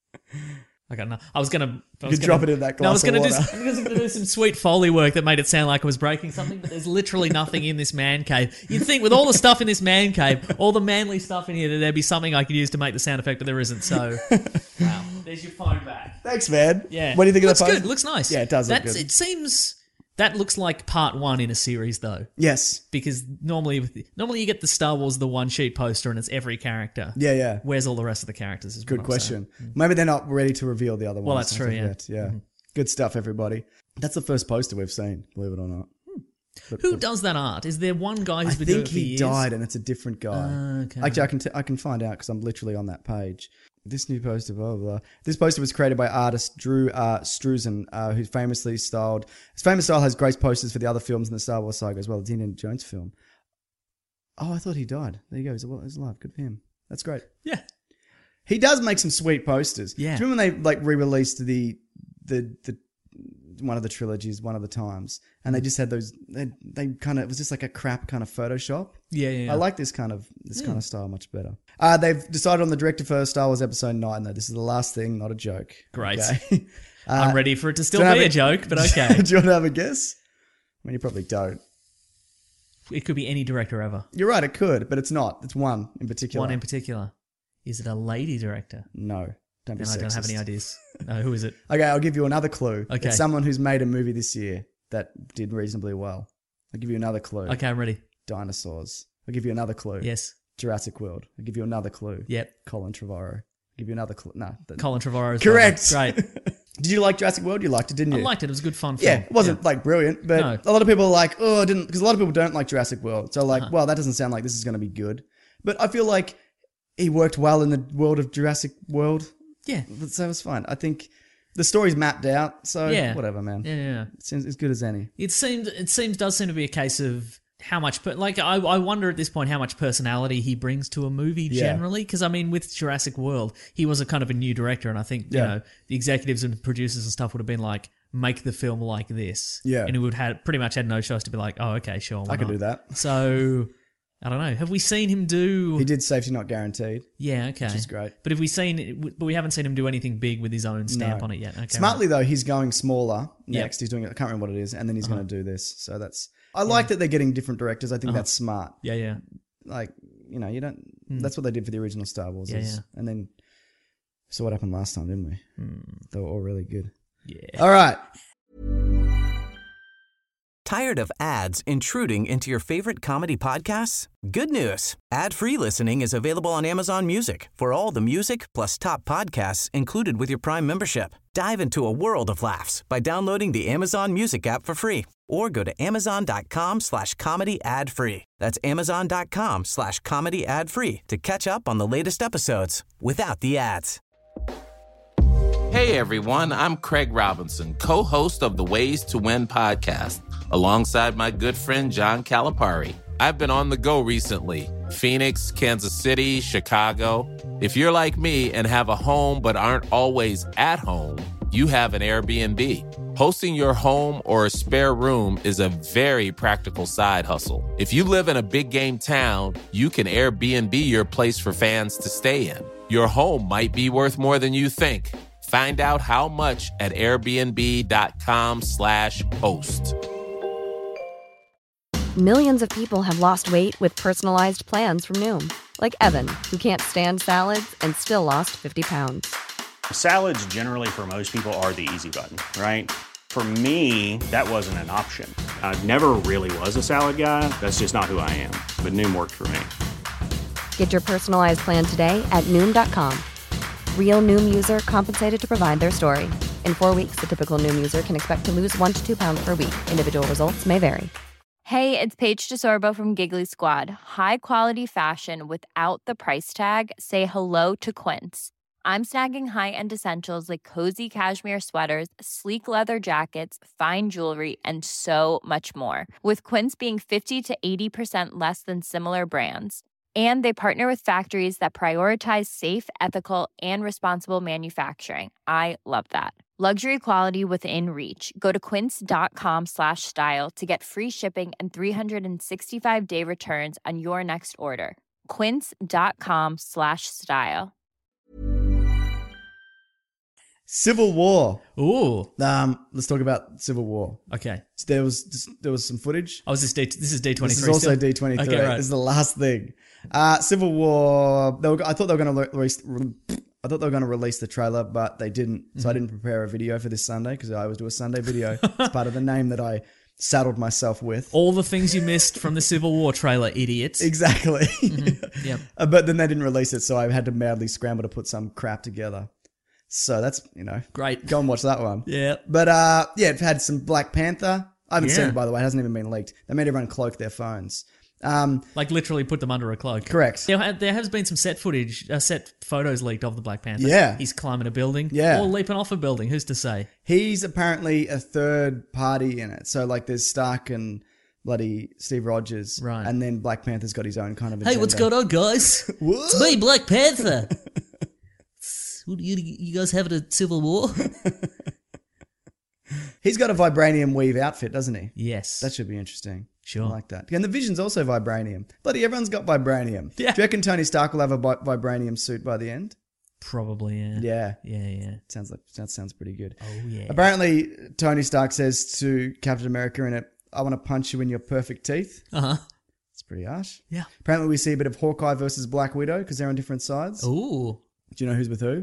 I got no. I was gonna. Drop it in that glass of water. I was gonna do some sweet Foley work that made it sound like I was breaking something, but there's literally nothing in this man cave. You'd think with all the stuff in this man cave, all the manly stuff in here, that there'd be something I could use to make the sound effect, but there isn't. So, wow. There's your phone back. Thanks, man. Yeah. What do you think of the phone? Looks good. Looks nice. Yeah, it does look good. It seems that looks like part one in a series, though. Yes. Because normally you get the Star Wars the one sheet poster and it's every character. Yeah, yeah. Where's all the rest of the characters? Is Good what I'm question. saying. Maybe they're not ready to reveal the other ones. Well, that's true, yeah. Yeah. Good stuff, everybody. That's the first poster we've seen, believe it or not. Who does that art? Is there one guy I who's been doing think it for he years? died and it's a different guy. Okay. Actually, I can find out because I'm literally on that page. This new poster, blah, blah, blah. This poster was created by artist Drew Struzan, who famously styled... His famous style has great posters for the other films in the Star Wars saga as well, the Indiana Jones film. Oh, I thought he died. There you go. He's alive. Good for him. That's great. Yeah. He does make some sweet posters. Yeah. Do you remember when they re-released the one of the trilogies one of the times, and they just had those? They kind of, it was just like a crap kind of Photoshop. Yeah. I like this kind of style much better. They've decided on the director for Star Wars Episode 9, though. This is the last thing, not a joke. Great. Okay? I'm ready for it to still do you be have a joke, but okay. Do you want to have a guess? I mean, you probably don't. It could be any director ever. You're right, it could, but it's not. It's one in particular. One in particular. Is it a lady director? No. Don't be Then I don't have sexist. any ideas. No, who is it? Okay, I'll give you another clue. Okay. It's someone who's made a movie this year that did reasonably well. I'll give you another clue. Okay, I'm ready. Dinosaurs. I'll give you another clue. Yes. Jurassic World. I'll give you another clue. Yep. Colin Trevorrow. I'll give you another clue. No. Colin Trevorrow. is Correct. Great. Did you like Jurassic World? You liked it, didn't you? I liked it. It was a good fun film. Yeah, it wasn't like brilliant, but No. a lot of people are like, oh, I didn't, because a lot of people don't like Jurassic World. So like, well, that doesn't sound like this is going to be good. But I feel like he worked well in the world of Jurassic World. Yeah. So it was fine. I think the story's mapped out, so Yeah. whatever, man. Yeah. It seems as good as any. It does seem to be a case of how much, I wonder at this point how much personality he brings to a movie Yeah. generally. Because I mean, with Jurassic World, he was a kind of a new director, and I think you Yeah. know the executives and producers and stuff would have been like, make the film like this. Yeah. and he would have pretty much had no choice to be like, oh, okay, sure, why I could not? do that. So I don't know. Have we seen him do? He did Safety Not Guaranteed. Yeah, okay, Which is great. But we haven't seen him do anything big with his own stamp No. on it yet. Okay, Smartly though, he's going smaller Yep. next. He's doing it. I can't remember what it is, and then he's going to do this. So that's. I like that they're getting different directors. I think that's smart. Yeah. Like you know, you don't. That's what they did for the original Star Wars. Yeah, yeah. And then saw what happened last time, didn't we? They were all really good. Yeah. All right. Tired of ads intruding into your favorite comedy podcasts? Good news. Ad-free listening is available on Amazon Music for all the music plus top podcasts included with your Prime membership. Dive into a world of laughs by downloading the Amazon Music app for free or go to amazon.com/comedy ad-free. That's amazon.com/comedy ad-free to catch up on the latest episodes without the ads. Hey everyone, I'm Craig Robinson, co-host of the Ways to Win podcast, alongside my good friend John Calipari. I've been on the go recently. Phoenix, Kansas City, Chicago. If you're like me and have a home but aren't always at home, you have an Airbnb. Hosting your home or a spare room is a very practical side hustle. If you live in a big game town, you can Airbnb your place for fans to stay in. Your home might be worth more than you think. Find out how much at airbnb.com/host. Millions of people have lost weight with personalized plans from Noom. Like Evan, who can't stand salads and still lost 50 pounds. Salads generally for most people are the easy button, right? For me, that wasn't an option. I never really was a salad guy. That's just not who I am. But Noom worked for me. Get your personalized plan today at Noom.com. Real Noom user compensated to provide their story. In 4 weeks, the typical Noom user can expect to lose 1 to 2 pounds per week. Individual results may vary. Hey, it's Paige DeSorbo from Giggly Squad. High quality fashion without the price tag. Say hello to Quince. I'm snagging high-end essentials like cozy cashmere sweaters, sleek leather jackets, fine jewelry, and so much more. With Quince being 50 to 80% less than similar brands. And they partner with factories that prioritize safe, ethical, and responsible manufacturing. I love that. Luxury quality within reach. Go to quince.com/style to get free shipping and 365-day returns on your next order. Quince.com/style. Civil War. Ooh. Let's talk about Civil War. Okay. So there was some footage. Oh, this is D23. This is also still? D23. Okay, right. This is the last thing. Civil War. I thought they were going to release. I thought they were going to release the trailer, but they didn't. So I didn't prepare a video for this Sunday because I always do a Sunday video. It's part of the name that I saddled myself with. All the things you missed from the Civil War trailer, idiots. Exactly. Yep. But then they didn't release it, so I had to madly scramble to put some crap together. So that's, Great. Go and watch that one. Yeah. But it had some Black Panther. I haven't seen it, by the way. It hasn't even been leaked. They made everyone cloak their phones. Like literally put them under a cloak. Correct. There has been some set photos leaked of the Black Panther. Yeah. He's climbing a building. Yeah. Or leaping off a building. Who's to say? He's apparently a third party in it. So like there's Stark and bloody Steve Rogers. Right. And then Black Panther's got his own kind of agenda. Hey, what's going on, guys? What? It's me, Black Panther. What, you guys having a Civil War? He's got a vibranium weave outfit, doesn't he? Yes. That should be interesting. Sure. I like that. And the Vision's also vibranium. Bloody everyone's got vibranium. Yeah. Do you reckon Tony Stark will have a vibranium suit by the end? Probably, yeah. Yeah. Yeah. That sounds pretty good. Oh, yeah. Apparently, Tony Stark says to Captain America in it, I want to punch you in your perfect teeth. Uh-huh. It's pretty harsh. Yeah. Apparently, we see a bit of Hawkeye versus Black Widow because they're on different sides. Ooh. Do you know who's with who?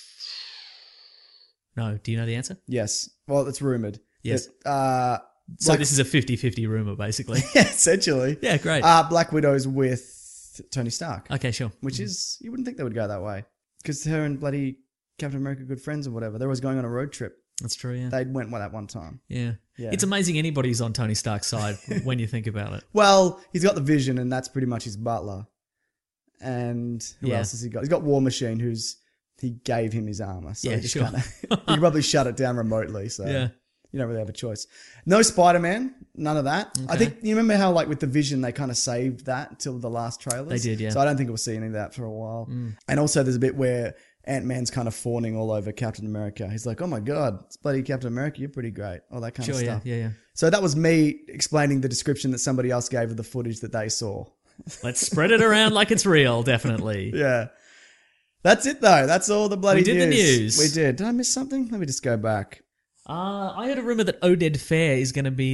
No. Do you know the answer? Yes. Well, it's rumored. Yes. That, So this is a 50-50 rumor, basically. yeah, essentially. Yeah, great. Black Widow's with Tony Stark. Okay, sure. Which is, you wouldn't think they would go that way. Because her and bloody Captain America are good friends or whatever. They're always going on a road trip. That's true, yeah. They went that one time. Yeah. Yeah. It's amazing anybody's on Tony Stark's side when you think about it. Well, he's got the Vision and that's pretty much his butler. And who else has he got? He's got War Machine he gave him his armor. So Yeah, he just sure. kinda, he could probably shut it down remotely. So Yeah. you don't really have a choice. No Spider-Man. None of that. I Okay. think, you remember how like with the Vision, they kind of saved that until the last trailers? They did, yeah. So I don't think we'll see any of that for a while. And also there's a bit where Ant-Man's kind of fawning all over Captain America. He's like, oh my God, it's bloody Captain America. You're pretty great. All that kind Sure, of stuff. yeah. So that was me explaining the description that somebody else gave of the footage that they saw. Let's spread it around like it's real, definitely. Yeah. That's it though. That's all the bloody We did the news. We did. Did I miss something? Let me just go back. I heard a rumor that Oded Fair is going to be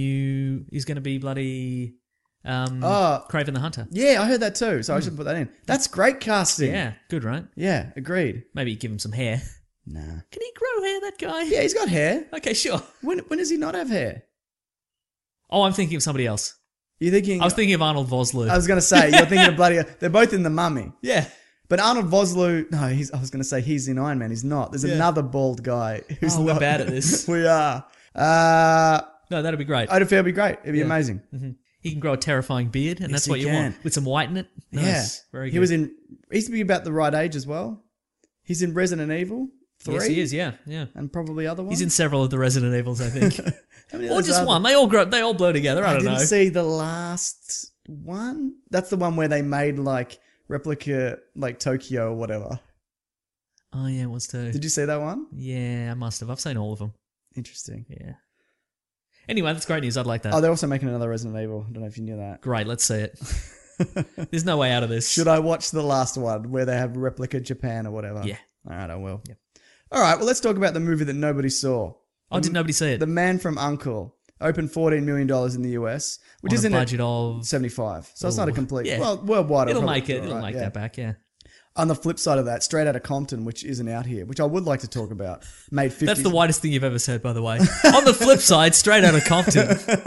bloody Kraven the Hunter. Yeah, I heard that too. So I should put that in. That's great casting. Yeah, good, right? Yeah, agreed. Maybe give him some hair. Nah. Can he grow hair, that guy? Yeah, he's got hair. Okay, sure. When does he not have hair? Oh, I'm thinking of somebody else. You're thinking... I was thinking of Arnold Vosloo. I was going to say, you're thinking of bloody... They're both in The Mummy. Yeah. But Arnold Vosloo... No, I was going to say he's in Iron Man. He's not. There's another bald guy who's we're not... bad at this. We are. No, that'd be great. Oded Fair would be great. It'd be amazing. Mm-hmm. He can grow a terrifying beard, and Yes, that's what he you can. want. With some white in it. Nice. Yeah. Very good. He was in... He used to be about the right age as well. He's in Resident Evil 3. Yes, he is, yeah. And probably other ones. He's in several of the Resident Evils, I think. How many Or others just are one. there? They all blur together. I don't know. didn't see the last one. That's the one where they made like replica like Tokyo or whatever. Oh, yeah, it was too. Did you see that one? Yeah, I must have. I've seen all of them. Interesting. Yeah. Anyway, that's great news. I'd like that. Oh, they're also making another Resident Evil. I don't know if you knew that. Great, let's see it. There's no way out of this. Should I watch the last one where they have replica Japan or whatever? Yeah. All right, I will. Yep. All right, well, let's talk about the movie that nobody saw. Oh, did nobody see it? The Man from U.N.C.L.E. opened $14 million in the US, which On isn't a budget of 75. So it's not a complete. Yeah. Well, worldwide, It'll probably make it. be It'll all right, make that back. Yeah. On the flip side of that, Straight Outta Compton, which isn't out here, which I would like to talk about, made 50... That's the whitest thing you've ever said, by the way. On the flip side, Straight Outta Compton.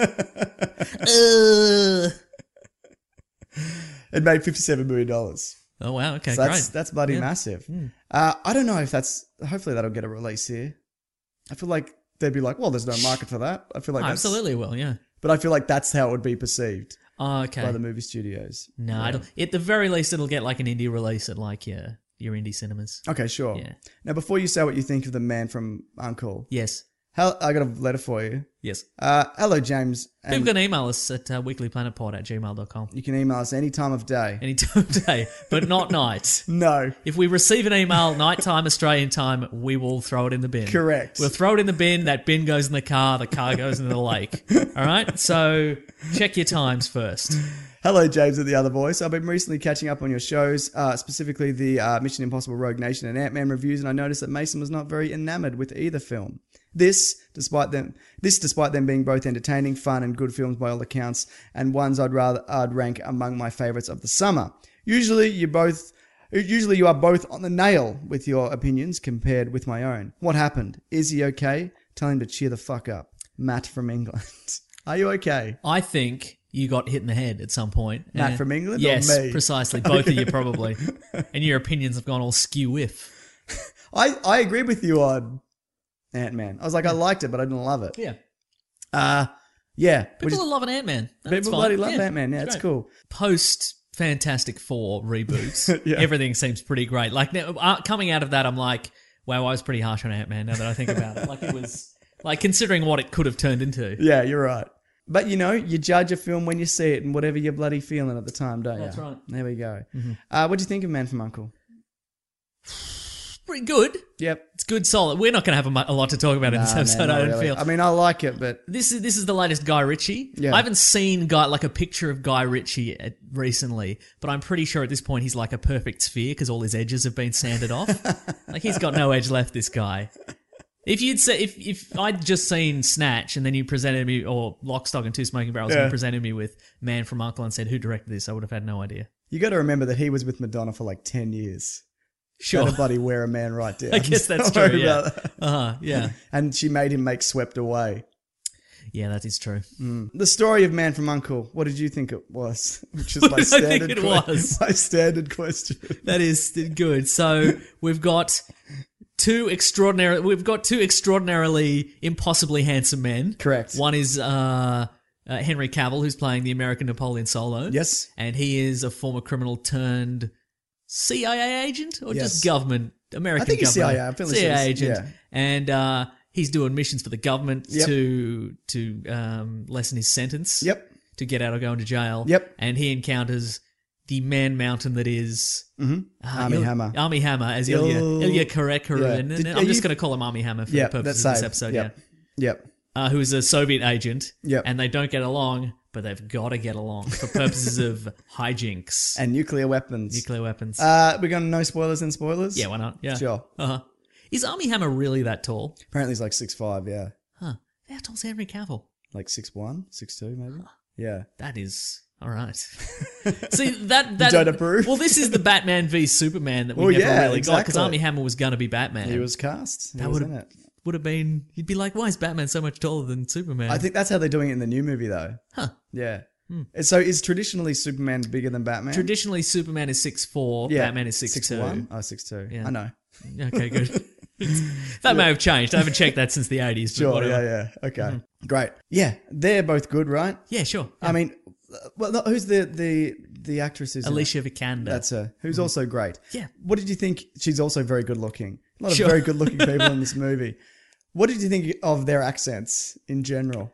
It made $57 million. Oh, wow. Okay, So great. that's bloody massive. I don't know if that's... Hopefully that'll get a release here. I feel like they'd be like, well, there's no market for that. I feel like that's... Absolutely will, yeah. But I feel like that's how it would be perceived Oh, okay. by the movie studios. No, I don't. At the very least, it'll get like an indie release at like your indie cinemas. Okay, sure. Yeah. Now, before you say what you think of The Man from U.N.C.L.E., Yes. I got a letter for you. Yes. Hello, James. People And can email us at weeklyplanetpod@gmail.com. you can email us any time of day. Any time of day, but not night. No. If we receive an email nighttime Australian time, we will throw it in the bin. Correct. We'll throw it in the bin. That bin goes in the car goes in the lake. All right? So check your times first. Hello, James and the other voice. I've been recently catching up on your shows, specifically the Mission Impossible Rogue Nation and Ant-Man reviews, and I noticed that Mason was not very enamored with either film. This, despite them being both entertaining, fun, and good films by all accounts, and ones I'd rank among my favourites of the summer. Usually you are both on the nail with your opinions compared with my own. What happened? Is he okay? Tell him to cheer the fuck up. Matt from England. Are you okay? I think you got hit in the head at some point. Matt from England or yes, me? precisely. Both of you probably. And your opinions have gone all skew-whiff. I agree with you on Ant-Man. I was like, I liked it, but I didn't love it. Yeah. Yeah. People are loving Ant-Man. That's People fine. bloody love Ant-Man. Yeah, it's great. cool. Post Fantastic Four reboots, Yeah. everything seems pretty great. Like now, coming out of that, I'm like, wow, I was pretty harsh on Ant-Man now that I think about it. Like it was, like considering what it could have turned into. Yeah, you're right. But, you know, you judge a film when you see it and whatever you're bloody feeling at the time, don't you? That's right. There we go. What do you think of Man from U.N.C.L.E.? Pretty good. Yep. It's good, solid. We're not going to have a lot to talk about in this episode, not I don't really. feel. I mean, I like it, but... This is the latest Guy Ritchie. Yeah. I haven't seen a picture of Guy Ritchie recently, but I'm pretty sure at this point he's like a perfect sphere because all his edges have been sanded off. Like he's got no edge left, this guy. If you'd say if I'd just seen Snatch and then you presented me, or Lock, Stock and Two Smoking Barrels, and you presented me with Man from U.N.C.L.E. and said who directed this, I would have had no idea. You got to remember that he was with Madonna for like 10 years. Sure. Let a buddy wear a man right down. I guess that's Don't true. worry Yeah. about that. Yeah. And she made him make Swept Away. Yeah, that is true. The story of Man from U.N.C.L.E., what did you think it was? Which is What my did I think standard it was? My standard question. That is good. So we've got two extraordinarily impossibly handsome men. Correct. One is Henry Cavill, who's playing the American Napoleon Solo. Yes. And he is a former criminal turned CIA agent or Yes. just government, American I think he's government. CIA. I feel CIA it's- agent. yeah. And he's doing missions for the government Yep. to lessen his sentence. Yep. To get out of going to jail. Yep. And he encounters the man mountain that is Army Hammer. Army Hammer as Ilya Kurekurin. Yeah. And I'm just going to call him Army Hammer for the Yep, purposes that's of this safe. episode. Yep. Yep. Yeah. Who is a Soviet agent. Yep. And they don't get along, but they've got to get along for purposes of hijinks. And nuclear weapons. Nuclear weapons. We're going to no spoilers and spoilers? Yeah, why not? Yeah. Sure. Is Army Hammer really that tall? Apparently he's like 6'5", yeah. Huh. How tall's Henry Cavill? Like 6'1", 6'2", maybe? Yeah. That is... All right. See, that... You don't approve? Well, this is the Batman v Superman that we Well, never yeah, really got, because exactly. Army Hammer was going to be Batman. He was cast. That was would in it. have been... You'd be like, why is Batman so much taller than Superman? I think that's how they're doing it in the new movie, though. Huh. Yeah. So is traditionally Superman bigger than Batman? Traditionally, Superman is 6'4", Yeah. Batman is 6'2". 6'1"? Oh, 6'2". Yeah. I know. Okay, good. That may have changed. I haven't checked that since the 80s. But Sure, whatever. yeah. Okay. Great. Yeah, they're both good, right? Yeah, sure. I mean, well, no, who's the actress? Is Alicia Vikander. That's her. Who's also great. Yeah. What did you think? She's also very good looking. A lot of Sure. very good looking people in this movie. What did you think of their accents in general?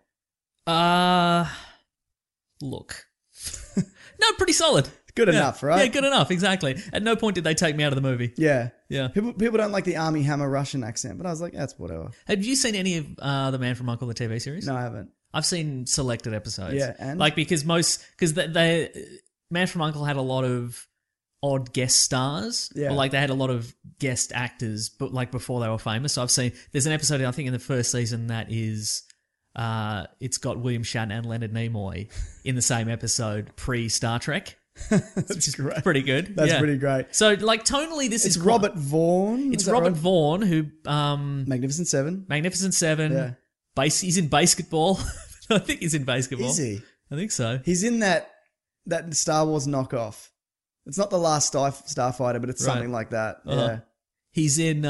Look. No, pretty solid. Good enough, right? Yeah, good enough, exactly. At no point did they take me out of the movie. Yeah. Yeah. People don't like the Army Hammer Russian accent, but I was like, that's whatever. Have you seen any of The Man from U.N.C.L.E., the TV series? No, I haven't. I've seen selected episodes. Yeah, and? Like, because they Man from U.N.C.L.E. had a lot of odd guest stars. Yeah. Or like they had a lot of guest actors, but like before they were famous. So I've seen, there's an episode, I think in the first season that is, it's got William Shatner and Leonard Nimoy in the same episode pre-Star Trek. That's great. Pretty good. That's yeah. pretty great. So, like, tonally, this It's is Robert Vaughn. It's is that Robert right? Vaughn who Magnificent Seven. Magnificent Seven. Yeah. He's in basketball. I think he's in basketball. Is he? I think so. He's in that Star Wars knockoff. It's not the last Starfighter, but it's Right. something like that. Uh-huh. Yeah. He's in.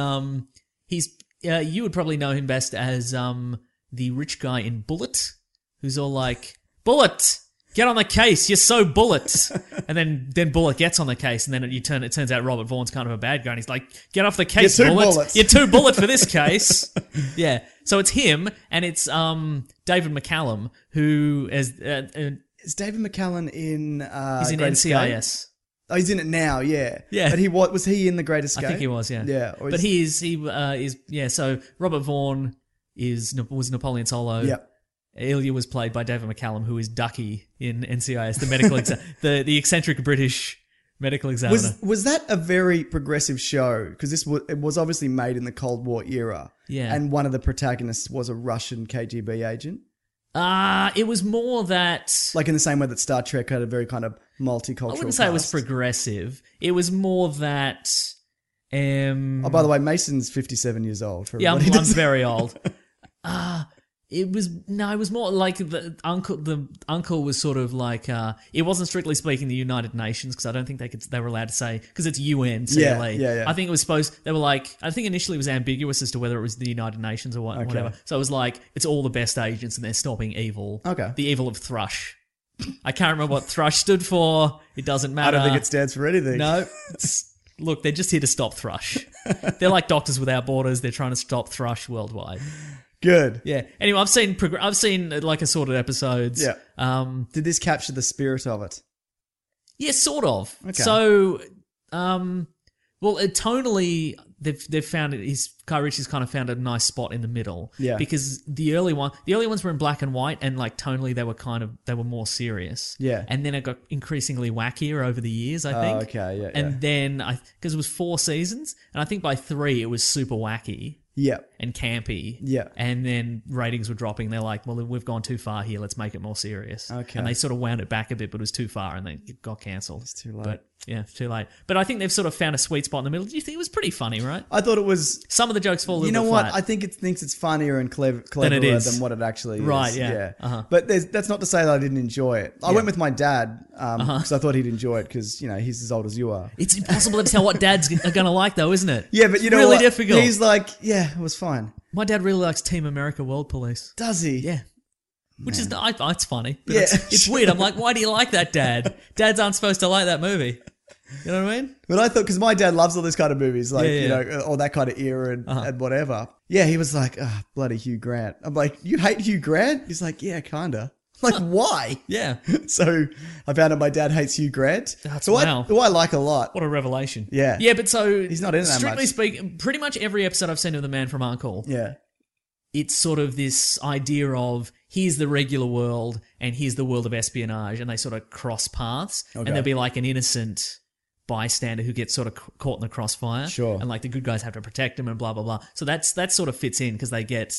You would probably know him best as the rich guy in Bullet, who's all like, "Bullet, get on the case. You're so Bullet." And then Bullet gets on the case, and then it turns out Robert Vaughn's kind of a bad guy, and he's like, "Get off the case, You're two Bullet. bullets." You're too Bullet for this case." Yeah. So it's him, and it's David McCallum, who is Is David McCallum in he's in Great Escape? NCIS. Oh, he's in it now, yeah. Yeah. But was he in The Great Escape? I think he was, yeah. Yeah. Or But he is. So Robert Vaughn was Napoleon Solo. Yep. Ilya was played by David McCallum, who is Ducky in NCIS, the medical the eccentric British medical examiner. Was that a very progressive show? Because it was obviously made in the Cold War era. Yeah. And one of the protagonists was a Russian KGB agent. It was more that. Like in the same way that Star Trek had a very kind of multicultural I wouldn't say it was cast. progressive. It was more that. Oh, by the way, Mason's 57 years old. For Yeah, everybody. I'm very old. It was more like the uncle was sort of like it wasn't strictly speaking the United Nations, because I don't think they were allowed to say, because it's UN CLA. Yeah. I think it was they were like, I think initially it was ambiguous as to whether it was the United Nations or whatever. So it was like, it's all the best agents and they're stopping evil. Okay. The evil of Thrush. I can't remember what Thrush stood for. It doesn't I matter. don't think it stands for anything. No. Look, they're just here to stop Thrush. They're like Doctors Without Borders. They're trying to stop Thrush worldwide. Good. Yeah. Anyway, I've seen like assorted episodes. Yeah. Did this capture the spirit of it? Yeah, sort of. Okay. So, tonally, they've found it. Guy Ritchie's kind of found a nice spot in the middle. Yeah. Because the early ones were in black and white, and like tonally they were more serious. Yeah. And then it got increasingly wackier over the years, I think. Okay, yeah. And then because it was 4 seasons, and I think by 3 it was super wacky. Yeah. And campy. Yeah. And then ratings were dropping. They're like, well, we've gone too far here. Let's make it more serious. Okay. And they sort of wound it back a bit, but it was too far and it got cancelled. It's too late. But yeah, it's too late. But I think they've sort of found a sweet spot in the middle. Do you think it was pretty funny, right? I thought it was... Some of the jokes fall a little You know bit what? flat. I think it thinks it's funnier and cleverer it is. than what it actually is. Right, yeah. Uh-huh. But that's not to say that I didn't enjoy it. I went with my dad because I thought he'd enjoy it because, he's as old as you are. It's impossible to tell what dads are going to like, though, isn't it? Yeah, but you know really what? difficult. He's like, yeah, it was fine. My dad really likes Team America World Police. Does he? Yeah. Which is, it's funny. But Yeah. it's weird. I'm like, why do you like that, Dad? Dads aren't supposed to like that movie. You know what I mean? But I thought, because my dad loves all this kind of movies, like, Yeah. or that kind of era and whatever. Yeah, he was like, bloody Hugh Grant. I'm like, you hate Hugh Grant? He's like, yeah, kinda. I'm like, why? Yeah. So I found out my dad hates Hugh Grant. Wow. Who I like a lot. What a revelation. Yeah. Yeah, but so... He's not in it that strictly much. speaking, pretty much every episode I've seen of The Man from U.N.C.L.E., Yeah. it's sort of this idea of here's the regular world and here's the world of espionage, and they sort of cross paths. Okay. And there'll be like an innocent bystander who gets sort of caught in the crossfire. Sure. And like the good guys have to protect him and blah, blah, blah. So that sort of fits in because they get...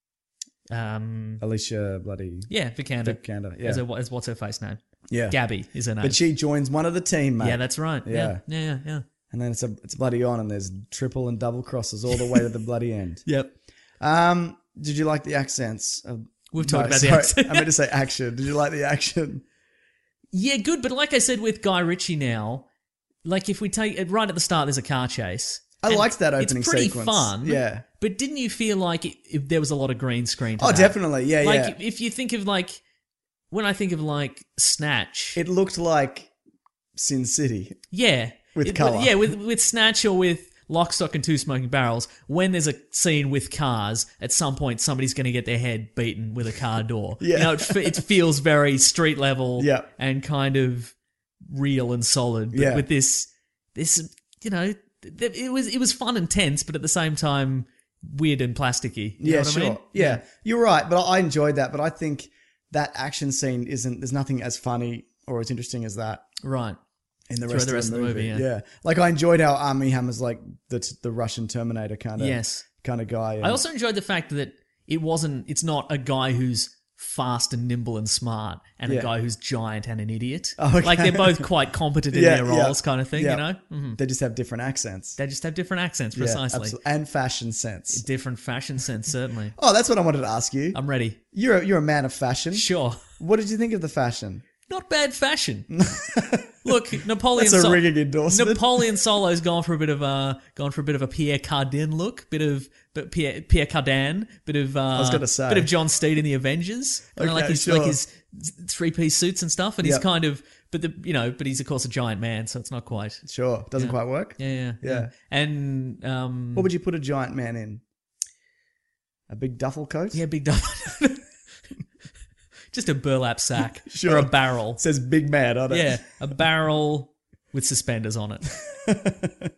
Alicia bloody... Yeah, Vikander. Vikander, yeah. As what's her face name? Yeah. Gabby is her name. But she joins one of the team, mate. Yeah, that's right. Yeah. Yeah. And then it's bloody on, and there's triple and double crosses all the way to the bloody end. Yep. Did you like the accents? We've talked about sorry, the accent. I meant to say action. Did you like the action? Yeah, good. But like I said with Guy Ritchie now, like if we take it right at the start, there's a car chase. I And liked that opening it's pretty sequence. fun. Yeah. But didn't you feel like if there was a lot of green screen to Oh, that? definitely. Yeah, Like yeah. if you think of like, when I think of like Snatch. It looked like Sin City. Yeah. With colour. Yeah, with Snatch or with Lock, Stock and Two Smoking Barrels, when there's a scene with cars, at some point somebody's going to get their head beaten with a car door. Yeah. You know, it feels very street level Yeah. and kind of real and solid. But Yeah. with this, you know, it was fun and tense, but at the same time, weird and plasticky. You know what sure. I mean? Yeah, you're right. But I enjoyed that. But I think that action scene there's nothing as funny or as interesting as that. Right. In the Throughout rest of the movie, yeah. Like I enjoyed how Armie Hammer's like the Russian Terminator kind of Yes. kind of guy. I also enjoyed the fact that it's not a guy who's fast and nimble and smart, and a Yeah. guy who's giant and an idiot. Oh, okay. Like they're both quite competent in their roles, kind of thing. Yeah. You know, Mhm. They just have different accents. They just have different accents, Yeah, precisely. absolutely. And fashion sense. Different fashion sense, certainly. Oh, that's what I wanted to ask you. I'm ready. You're a man of fashion. Sure. What did you think of the fashion? Not bad fashion. Look, Napoleon. That's a ringing endorsement. Napoleon Solo's gone for a bit of a Pierre Cardin look, Pierre Cardin, bit of was gonna say. bit of John Steed in the Avengers. You know, Okay, like his 3-piece suits and stuff, and he's Yep. kind of, but he's of course a giant man, so it's not quite. Sure. Doesn't quite work. Yeah. And What would you put a giant man in? A big duffel coat? yeah, big duffel. Just a burlap sack Sure. or a barrel. It says big man on it. Yeah, a barrel with suspenders on it.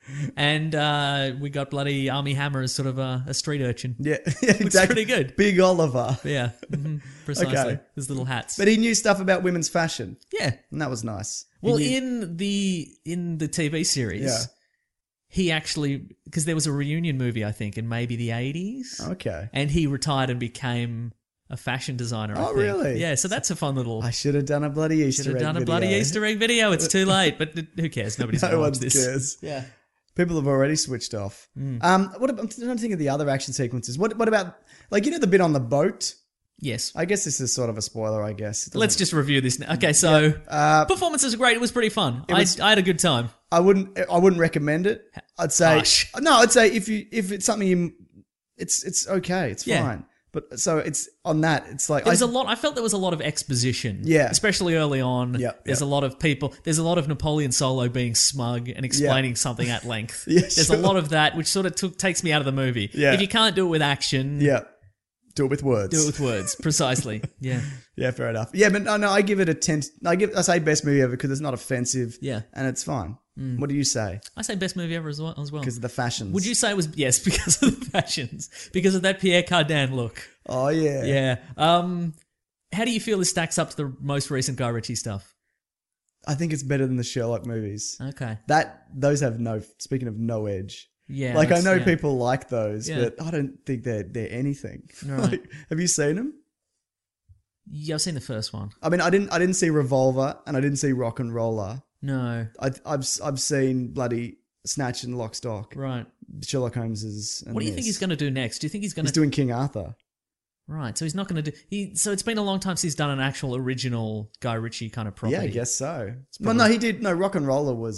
And we got bloody Army Hammer as sort of a street urchin. Yeah, exactly. pretty good. Big Oliver. Yeah, precisely. Okay. His little hats. But he knew stuff about women's fashion. Yeah. And that was nice. He Well, knew- in the TV series, Yeah. he actually, because there was a reunion movie, I think, in maybe the 80s. Okay. And he retired and became a fashion designer, I Oh, think. really? Yeah, so that's a fun little... I should have done a bloody Easter Should have egg done a video. bloody Easter egg video. It's too late, but who cares? Nobody's No going to one watch this. cares. Yeah. People have already switched off. Mm. What about, I'm trying to think of the other action sequences. What about, like, the bit on the boat? Yes. I guess this is sort of a spoiler, I guess. It doesn't- Let's just review this now. Okay, so performances are great. It was pretty fun. I had a good time. I wouldn't recommend it. I'd say Gosh. no. I'd say if it's something it's okay. It's Yeah. fine. But so it's on that. It's like I felt there was a lot of exposition. Yeah. Especially early on. Yep, There's yep. a lot of people. There's a lot of Napoleon Solo being smug and explaining something at length. Yeah, There's sure. a lot of that, which sort of takes me out of the movie. Yeah. If you can't do it with action, yeah. Do it with words. do it with words. Precisely. Yeah. Yeah, fair enough. Yeah, but no, I give it a 10. I say best movie ever because it's not offensive. Yeah. and it's fine. What do you say? I say best movie ever as well. Because of the fashions. Would you say it was, yes, because of the fashions, because of that Pierre Cardin look? Oh yeah. Yeah. How do you feel this stacks up to the most recent Guy Ritchie stuff? I think it's better than the Sherlock movies. Okay. Those have no. Speaking of no edge. Yeah. Like I that's- know yeah. people like those, Yeah. but I don't think they're anything. Right. Like, have you seen them? Yeah, I've seen the first one. I mean, I didn't see Revolver and I didn't see Rock and Roller. No. I've seen bloody Snatch and Lock, Stock. Right. Sherlock Holmes's. And What do you think he's going to do next? Do you think he's going He's to... doing King Arthur. Right, so he's not going to do... So it's been a long time since he's done an actual original Guy Ritchie kind of property. Yeah, I guess so. Well, no, he did. No, Rock and Roller was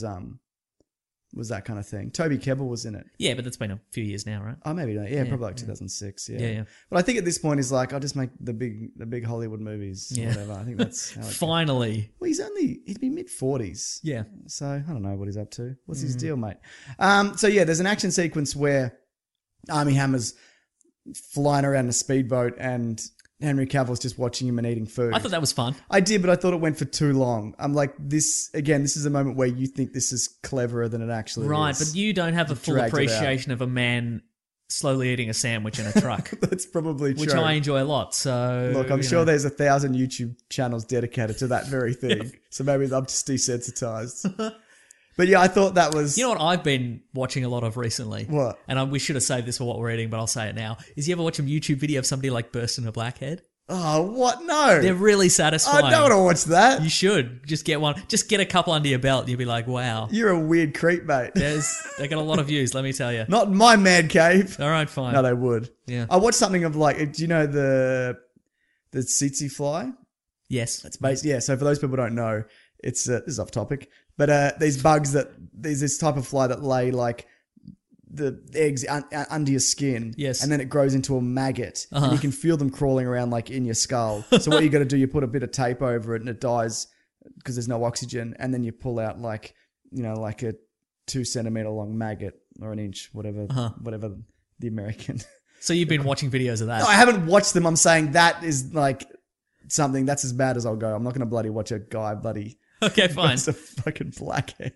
that kind of thing. Toby Kebbell was in it. Yeah, but that's been a few years now, right? Oh, maybe not. Yeah, probably like 2006. Yeah. Yeah. But I think at this point he's like, I'll just make the big Hollywood movies. Or Yeah. whatever. I think that's how it goes. Finally. Well, he'd be mid-40s. Yeah. So I don't know what he's up to. What's Mm. his deal, mate? So yeah, there's an action sequence where Armie Hammer's flying around in a speedboat and Henry Cavill's just watching him and eating food. I thought that was fun. I did, but I thought it went for too long. I'm like, this is a moment where you think this is cleverer than it actually Right, is. but you don't have a full dragged it out. appreciation of a man slowly eating a sandwich in a truck, That's probably true. which I enjoy a lot. So Look, I'm you sure know. there's 1,000 YouTube channels dedicated to that very thing. So maybe I'm just desensitized. But yeah, I thought that was... You know what I've been watching a lot of recently? What? And we should have saved this for what we're eating, but I'll say it now. Is you ever watch a YouTube video of somebody like bursting a blackhead? Oh, what? No. They're really satisfying. I don't want to watch that. You should. Just get one. Just get a couple under your belt and you'll be like, wow. You're a weird creep, mate. They got a lot of views, let me tell you. Not in my man cave. All right, fine. No, they would. Yeah. I watched something of like, do you know the tsetse fly? Yes. It's based, yeah. So for those people who don't know, it's this is off topic, but these bugs there's this type of fly that lay like the eggs under your skin, Yes. and then it grows into a maggot, and you can feel them crawling around like in your skull. So what you got to do, you put a bit of tape over it, and it dies because there's no oxygen, and then you pull out like a 2 centimeter long maggot or an inch, whatever the American. So you've been watching videos of that? No, I haven't watched them. I'm saying that is like something that's as bad as I'll go. I'm not going to bloody watch a guy bloody. Okay, fine. It's a fucking blackhead.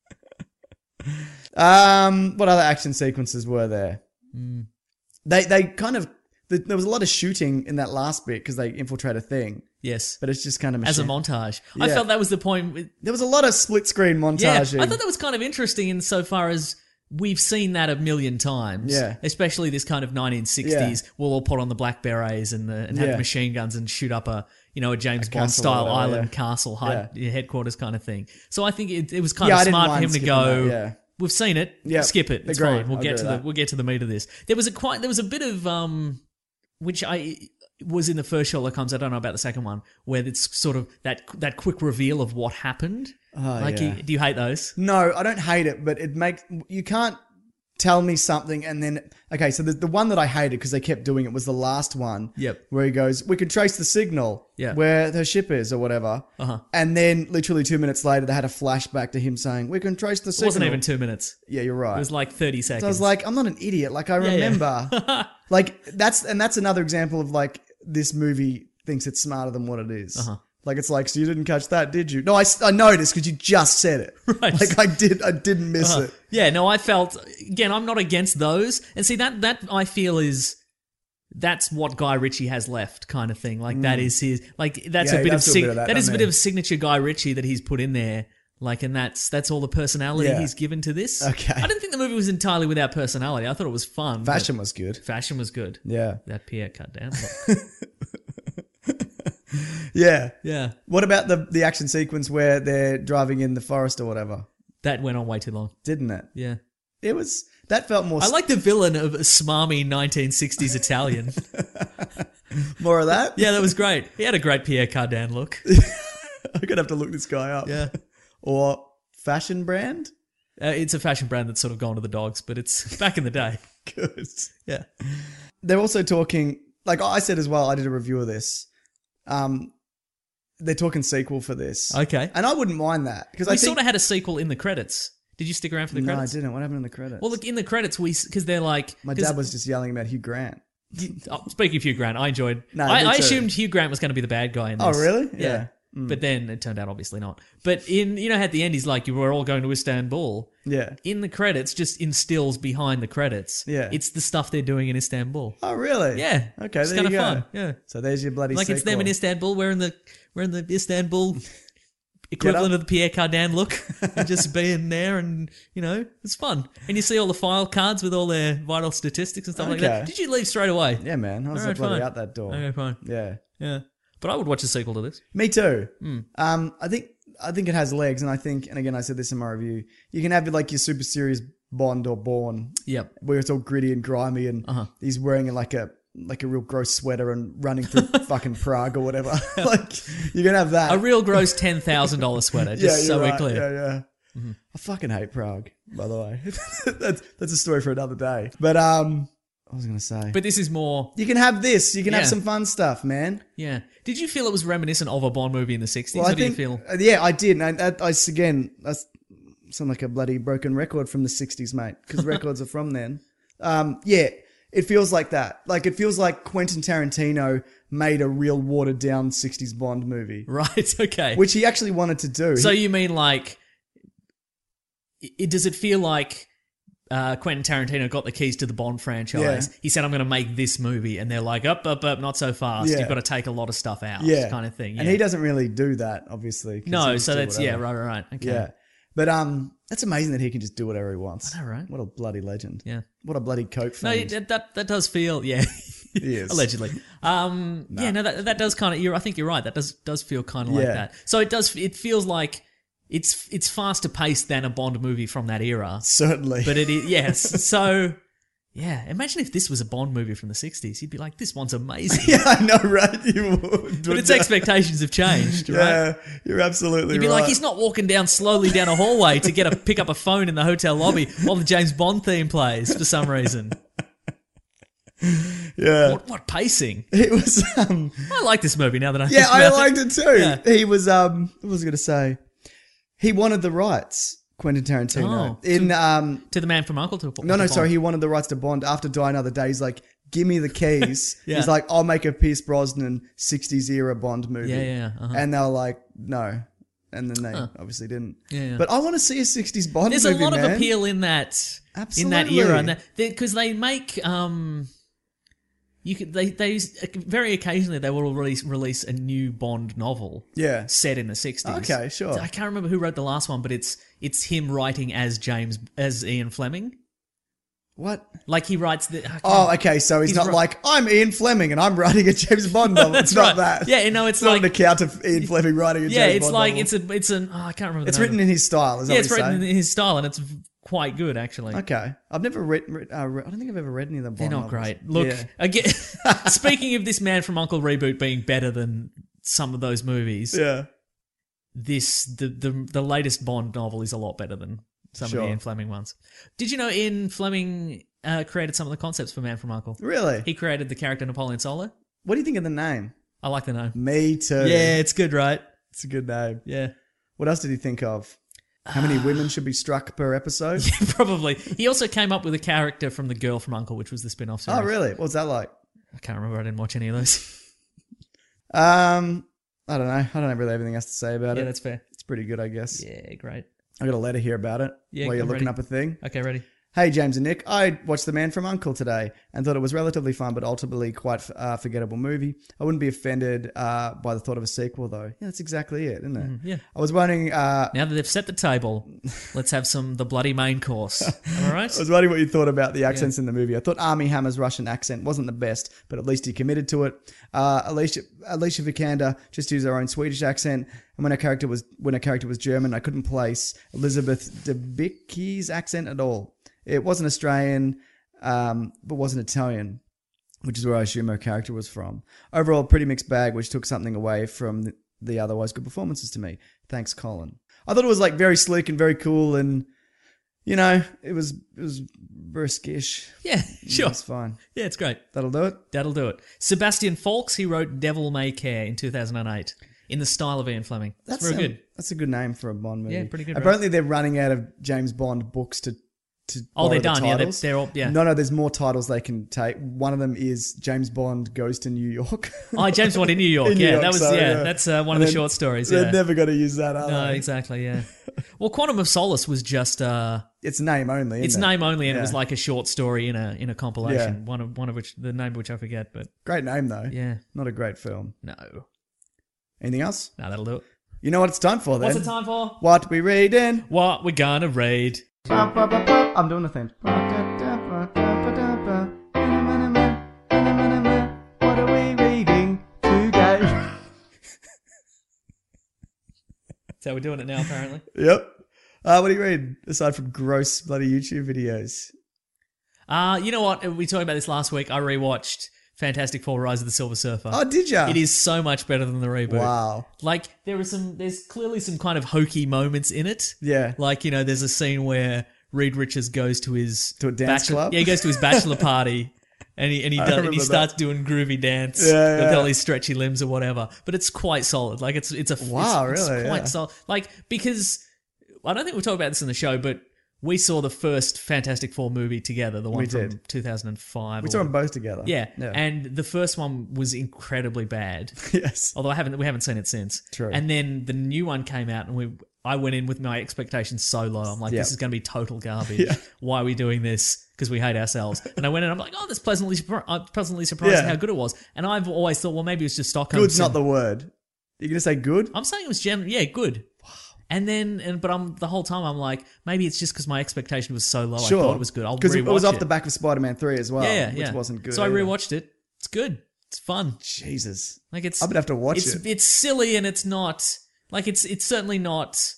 What other action sequences were there? They kind of there was a lot of shooting in that last bit because they infiltrate a thing, Yes. but it's just kind of As a machine. montage. I Yeah. felt that was the point. There was a lot of split screen Yeah, montaging. I thought that was kind of interesting insofar as we've seen that a million times. Yeah. Especially this kind of 1960s, we'll all put on the black berets and have Yeah. machine guns and shoot up a James Bond castle style or whatever, island yeah. castle headquarters kind of thing. So I think it was kind Yeah, of I didn't smart for mind him to skipping go. that, yeah. We've seen it. Yeah. Skip it. It's Agreed. fine. We'll I'll get agree to with we'll get to the meat of this. There was a bit of which I was in the first Sherlock Holmes. I don't know about the second one, where it's sort of that quick reveal of what happened. yeah. Do you hate those? No, I don't hate it, but you can't tell me something and then... Okay, so the one that I hated because they kept doing it was the last one. Yep. Where he goes, we can trace the signal where her ship is or whatever. Uh-huh. And then literally 2 minutes later, they had a flashback to him saying, we can trace the It signal. wasn't even 2 minutes. Yeah, you're right. It was like 30 seconds. So I was like, I'm not an idiot. Like, I remember. Like, that's another example of, like, this movie thinks it's smarter than what it is. Uh-huh. Like, it's like, so you didn't catch that, did you? No, I noticed because you just said it. Right. Like, I didn't miss it. Yeah, no, I felt, again, I'm not against those. And see, that I feel that's what Guy Ritchie has left kind of thing. Like, that is his, like, that's Yeah, a he bit of, does do a bit of that, that is a doesn't bit he? of signature Guy Ritchie that he's put in there. Like, and that's all the personality Yeah. he's given to this. Okay. I didn't think the movie was entirely without personality. I thought it was fun. but Fashion was good. Fashion was good. Yeah. That Pierre cut down. Yeah. Yeah. What about the action sequence where they're driving in the forest or whatever? That went on way too long. Didn't it? Yeah. That felt more... I like the villain of a smarmy 1960s Italian. more of that? Yeah, that was great. He had a great Pierre Cardin look. I'm going to have to look this guy up. Yeah. Or fashion brand? It's a fashion brand that's sort of gone to the dogs, but it's back in the day. Good. Yeah. They're also talking... Like I said as well, I did a review of this. They're talking sequel for this. Okay. And I wouldn't mind that. Because We I think... sort of had a sequel in the credits. Did you stick around for the No, I credits? didn't. What happened in the credits? Well, look, in the credits, because they're like... My dad was just yelling about Hugh Grant. Speaking of Hugh Grant, I enjoyed... No, I me too. assumed Hugh Grant was going to be the bad guy in this. Oh, really? Yeah. But then it turned out obviously not. But at the end he's like, you were all going to Istanbul. Yeah. In the credits, just in stills behind the credits. Yeah. It's the stuff they're doing in Istanbul. Oh, really? Yeah. Okay, it's there kind you of go. fun. Yeah. So there's your bloody Like sequel. it's them in Istanbul. We're in the Istanbul equivalent of the Pierre Cardin look, and just being there, and it's fun. And you see all the file cards with all their vital statistics and stuff like that. Okay. Did you leave straight away? Yeah, man. I was All right, bloody fine. out that door. Okay, fine. Yeah. Yeah, but I would watch a sequel to this. Me too. Hmm. I think it has legs, and again, I said this in my review, you can have like your super serious Bond or Bourne, Yep. where it's all gritty and grimy, and he's wearing like a real gross sweater and running through fucking Prague or whatever. Like you can have that. A real gross $10,000 sweater, just so we're clear. Yeah. Mm-hmm. I fucking hate Prague, by the way. that's a story for another day. But I was going to say. But this is more... You can have this. You can have Yeah. some fun stuff, man. Yeah. Did you feel it was reminiscent of a Bond movie in the 60s? Well, or I do you think, feel... yeah, I did. And I sound like a bloody broken record from the 60s, mate, because records are from then. Yeah, it feels like that. Like, it feels like Quentin Tarantino made a real watered-down 60s Bond movie. Right, okay. Which he actually wanted to do. So you mean like... does it feel like... Quentin Tarantino got the keys to the Bond franchise. Yeah. He said, I'm going to make this movie. And they're like, up, not so fast. Yeah. You've got to take a lot of stuff out. Yeah. Kind of thing. Yeah. And he doesn't really do that, obviously. 'cause he No, just so do that's... whatever. Yeah, right. Okay. Yeah. But that's amazing that he can just do whatever he wants. I know, right? What a bloody legend. Yeah. What a bloody coke No, fiend. that does feel... Yeah. He is. Allegedly. Yeah, no, that does kind of... I think you're right. That does feel kind of like Yeah. that. So it feels like... It's faster paced than a Bond movie from that era. Certainly. But it is, yes. So, yeah. Imagine if this was a Bond movie from the 60s. You'd be like, this one's amazing. Yeah, I know, right? You would. But its expectations have changed, right? Yeah, you're absolutely You'd be right. like, he's not walking slowly down a hallway to pick up a phone in the hotel lobby while the James Bond theme plays for some reason. Yeah. What pacing? It was, I like this movie now that I yeah, think I about liked it too. Yeah. He was, what was I going to say? He wanted the rights, Quentin Tarantino. Oh, to the Man from U.N.C.L.E. to No, Bond. sorry. He wanted the rights to Bond after Die Another Day. He's like, give me the keys. Yeah. He's like, I'll make a Pierce Brosnan 60s era Bond movie. Yeah. And they were like, no. And then they obviously didn't. Yeah. But I want to see a 60s Bond There's movie, a lot man. of appeal in that Absolutely. era, and because they make they very occasionally they will release a new Bond novel, Yeah. set in the 60s. Okay, sure. I can't remember who wrote the last one, but it's him writing as Ian Fleming. What? Like he writes the. Oh, okay. So he's not like, I'm Ian Fleming and I'm writing a James Bond novel. It's not that. Yeah, no, it's not an account of Ian Fleming writing a James Bond novel. It's an. Oh, I can't remember. It's written in his style. Is that what it's written in his style, and it's quite good actually. Okay, I've never read. I don't think I've ever read any of them. They're Bond not novels. great. Look, again, speaking of this Man from U.N.C.L.E. reboot being better than some of those movies, yeah, the latest Bond novel is a lot better than some of the Ian Fleming ones. Did you know Ian Fleming created some of the concepts for Man from U.N.C.L.E.? Really? He created the character Napoleon Solo. What do you think of the name? I like the name. Me too. Yeah, it's good, right? It's a good name. Yeah. What else did he think of? How many women should be struck per episode? Yeah, probably. He also came up with a character from The Girl from U.N.C.L.E., which was the spin-off series. Oh, really? What was that like? I can't remember. I didn't watch any of those. I don't know. I don't have really everything else to say about it. Yeah, that's fair. It's pretty good, I guess. Yeah, great. I got a letter here about it. Yeah, while you're I'm looking ready. up a thing. Okay, ready. Hey, James and Nick. I watched The Man from U.N.C.L.E. today and thought it was relatively fun, but ultimately quite forgettable movie. I wouldn't be offended by the thought of a sequel, though. Yeah, that's exactly it, isn't it? Yeah. I was wondering... Now that they've set the table, let's have the bloody main course. All right? I was wondering what you thought about the accents in the movie. I thought Armie Hammer's Russian accent wasn't the best, but at least he committed to it. Alicia Vikander just used her own Swedish accent, and when her character was German, I couldn't place Elizabeth Debicki's accent at all. It wasn't Australian, but wasn't Italian, which is where I assume her character was from. Overall, pretty mixed bag, which took something away from the otherwise good performances to me. Thanks, Colin. I thought it was like very slick and very cool, and you know, it was briskish. Yeah, sure. It's fine. Yeah, it's great. That'll do it. That'll do it. Sebastian Faulks, he wrote Devil May Care in 2008 in the style of Ian Fleming. That's very good. That's a good name for a Bond movie. Yeah, pretty good. Apparently, they're running out of James Bond books to Oh, they're borrow the done. Yeah, titles. they're all. Yeah. No, there's more titles they can take. One of them is James Bond Goes to New York. Oh, James Bond in New York. In New yeah, York, that was. so, yeah, that's one of the short stories. They're Yeah. never going to use that, are No, they? exactly. Yeah. Well, Quantum of Solace was just. It's name only. It's isn't it? name only, and it Yeah. was like a short story in a compilation. Yeah. One of which the name of which I forget, but Great name though. yeah, Not a great film. no, Anything else? that'll do it. You know what it's time for then? What's the time for? What we reading? What we're gonna read? I'm doing the thing. What are we reading today? That's how we're doing it now, apparently. Yep. What are you reading aside from gross bloody YouTube videos? You know what? We talked about this last week. I rewatched Fantastic Four: Rise of the Silver Surfer. Oh, did ya? It is so much better than the reboot. Wow. Like there's clearly some kind of hokey moments in it. Yeah. Like, you know, there's a scene where Reed Richards goes to his To a dance club? Yeah, he goes to his bachelor party and he remember starts doing groovy dance Yeah, with yeah. all his stretchy limbs or whatever. But it's quite solid. Like it's Wow, it's really? quite Yeah. solid. Like, because I don't think we talked about this in the show, but we saw the first Fantastic Four movie together, the one We from did. 2005. We or saw them both together. yeah. And the first one was incredibly bad. Yes. Although we haven't seen it since. True. And then the new one came out, and I went in with my expectations so low. I'm like, Yeah. this is going to be total garbage. Yeah. Why are we doing this? Because we hate ourselves. And I went in, I'm like, oh, that's pleasantly surprised Yeah. at how good it was. And I've always thought, well, maybe it was just Stockholm. Good's not the word. You're going to say good? I'm saying it was yeah, good. Wow. And then, but the whole time I'm like, maybe it's just because my expectation was so low. Sure. I thought it was good. I'll Because it was rewatch off the back of Spider-Man 3 as well, yeah, which wasn't good. So I either. rewatched it. It's good. It's fun. Jesus. Like it's. I'm going to have to watch it. It's silly and it's not like it's certainly not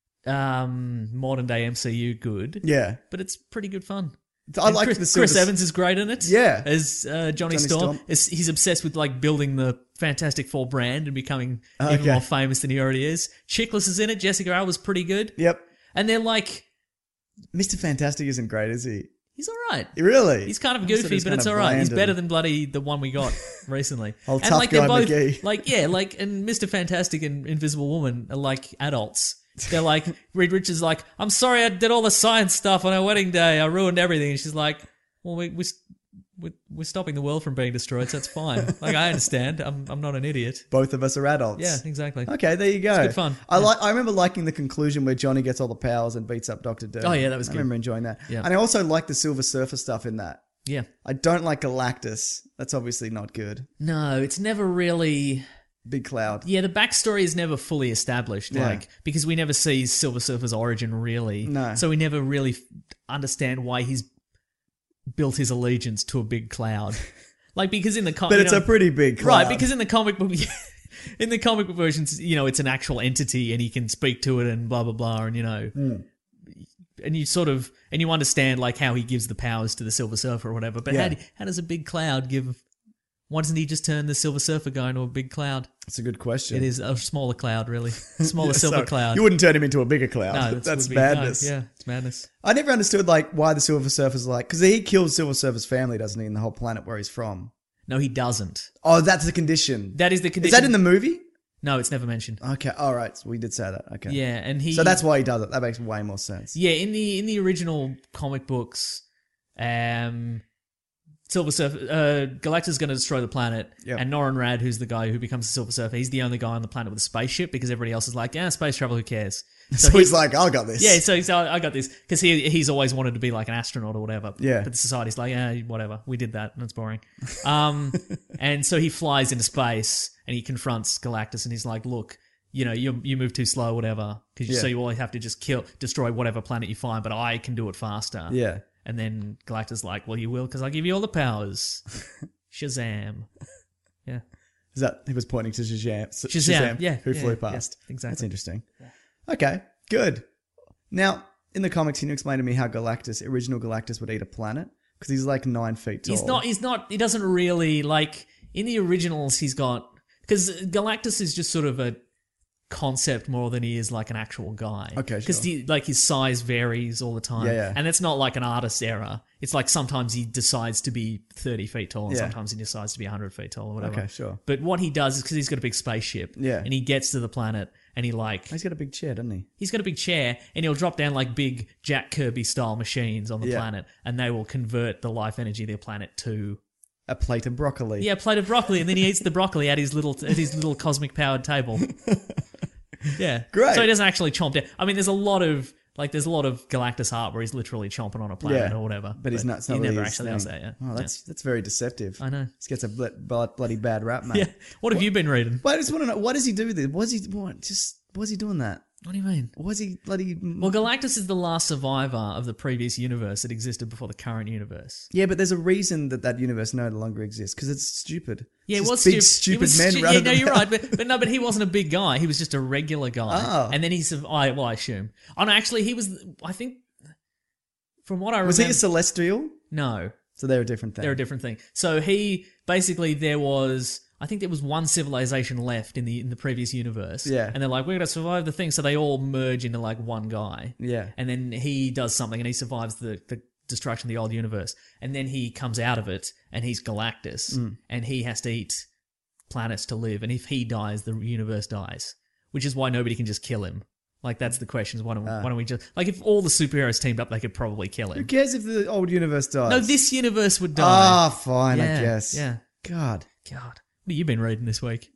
modern day MCU good. Yeah. But it's pretty good fun. I And like Chris, the Silver... Chris Evans is great in it. Yeah. As Johnny Storm. He's obsessed with like building the Fantastic Four brand and becoming even Okay. more famous than he already is. Chickless is in it. Jessica Alba's pretty good. Yep. And they're like, Mr. Fantastic isn't great, is he? he's all right. Really? He's kind of I thought he goofy, was but kind it's of all right. He's bland better and- than bloody the one we got recently. Old and tough like they're guy both McGee. like and Mr. Fantastic and Invisible Woman are like adults. They're like Reed Richards, like, I'm sorry, I did all the science stuff on our wedding day. I ruined everything. And she's like, well, we're stopping the world from being destroyed, so it's fine. Like, I understand. I'm not an idiot. Both of us are adults. Yeah, exactly. Okay, there you go. It's good fun. I remember liking the conclusion where Johnny gets all the powers and beats up Dr. Doom. Oh, yeah, that was I good. remember enjoying that. Yeah. And I also like the Silver Surfer stuff in that. Yeah. I don't like Galactus. That's obviously not good. No, it's never really. Big Cloud. Yeah, the backstory is never fully established, Yeah. like, because we never see Silver Surfer's origin really. No. So we never really understand why he's built his allegiance to a big cloud. Like, because in the But it's a pretty big cloud. Right, because in the comic book in the comic book versions, it's an actual entity and he can speak to it and blah blah blah, and and you understand like how he gives the powers to the Silver Surfer or whatever. But how does a big cloud give? Why doesn't he just turn the Silver Surfer guy into a big cloud? That's a good question. It is a smaller cloud, really. Smaller silver cloud. You wouldn't turn him into a bigger cloud. No, that's madness. No, yeah, it's madness. I never understood like why the Silver Surfer's like, because he kills Silver Surfer's family, doesn't he, in the whole planet where he's from? No, he doesn't. Oh, that's the condition. That is the condition. Is that in the movie? No, it's never mentioned. Okay, all right. So we did say that. Okay. Yeah, and So that's why he does it. That makes way more sense. Yeah, in the original comic books, Silver Surfer, Galactus is going to destroy the planet, and Norrin Rad, who's the guy who becomes the Silver Surfer, he's the only guy on the planet with a spaceship because everybody else is like, space travel, who cares? So he's like, I got this. Yeah, so I got this because he's always wanted to be like an astronaut or whatever. Yeah. But the society's like, whatever, we did that, and it's boring. And so he flies into space and he confronts Galactus and he's like, look, you move too slow, whatever, so you always have to just destroy whatever planet you find, but I can do it faster. Yeah. And then Galactus like, well, you will because I'll give you all the powers. Shazam. Yeah. Is that he was pointing to Shazam? Yeah. Who flew past? Yeah, exactly. That's interesting. Yeah. Okay, good. Now, in the comics, can you explain to me how original Galactus would eat a planet? Because he's like 9 feet tall. He's not, he doesn't really, like, in the originals, because Galactus is just sort of a concept more than he is like an actual guy. Okay, sure. Because his size varies all the time. Yeah. And it's not like an artist's error. It's like sometimes he decides to be 30 feet tall and sometimes he decides to be 100 feet tall or whatever. Okay, sure. But what he does is because he's got a big spaceship. Yeah. And he gets to the planet and he's got a big chair, doesn't he? He's got a big chair and he'll drop down like big Jack Kirby style machines on the planet and they will convert the life energy of the planet to a plate of broccoli. Yeah, a plate of broccoli, and then he eats the broccoli at his little cosmic powered table. Yeah, great. So he doesn't actually chomp down. I mean, there's a lot of Galactus art where he's literally chomping on a planet or whatever. But he's not. He never actually does that. Yeah. Oh, that's very deceptive. I know. He gets a bloody bad rap, mate. Yeah. What have you been reading? Well, I just want to know, what does he do with it? Was he doing that? What do you mean? Was he bloody... Well, Galactus is the last survivor of the previous universe that existed before the current universe. Yeah, but there's a reason that universe no longer exists, because it's stupid. Yeah, it's it was big, stupid men. Yeah, no, you're right. But he wasn't a big guy. He was just a regular guy. Oh. And then he survived. Well, I assume. Oh, no, actually, he was... I think... From what I remember... Was he a Celestial? No. So they're a different thing. They're a different thing. So he... Basically, there was one civilization left in the previous universe. Yeah. And they're like, we're going to survive the thing. So they all merge into like one guy. Yeah. And then he does something and he survives the destruction of the old universe. And then he comes out of it and he's Galactus. And he has to eat planets to live. And if he dies, the universe dies. Which is why nobody can just kill him. Like, that's the question. Why don't we just... Like, if all the superheroes teamed up, they could probably kill him. Who cares if the old universe dies? No, this universe would die. Ah, fine, I guess. Yeah. God. What have you been reading this week?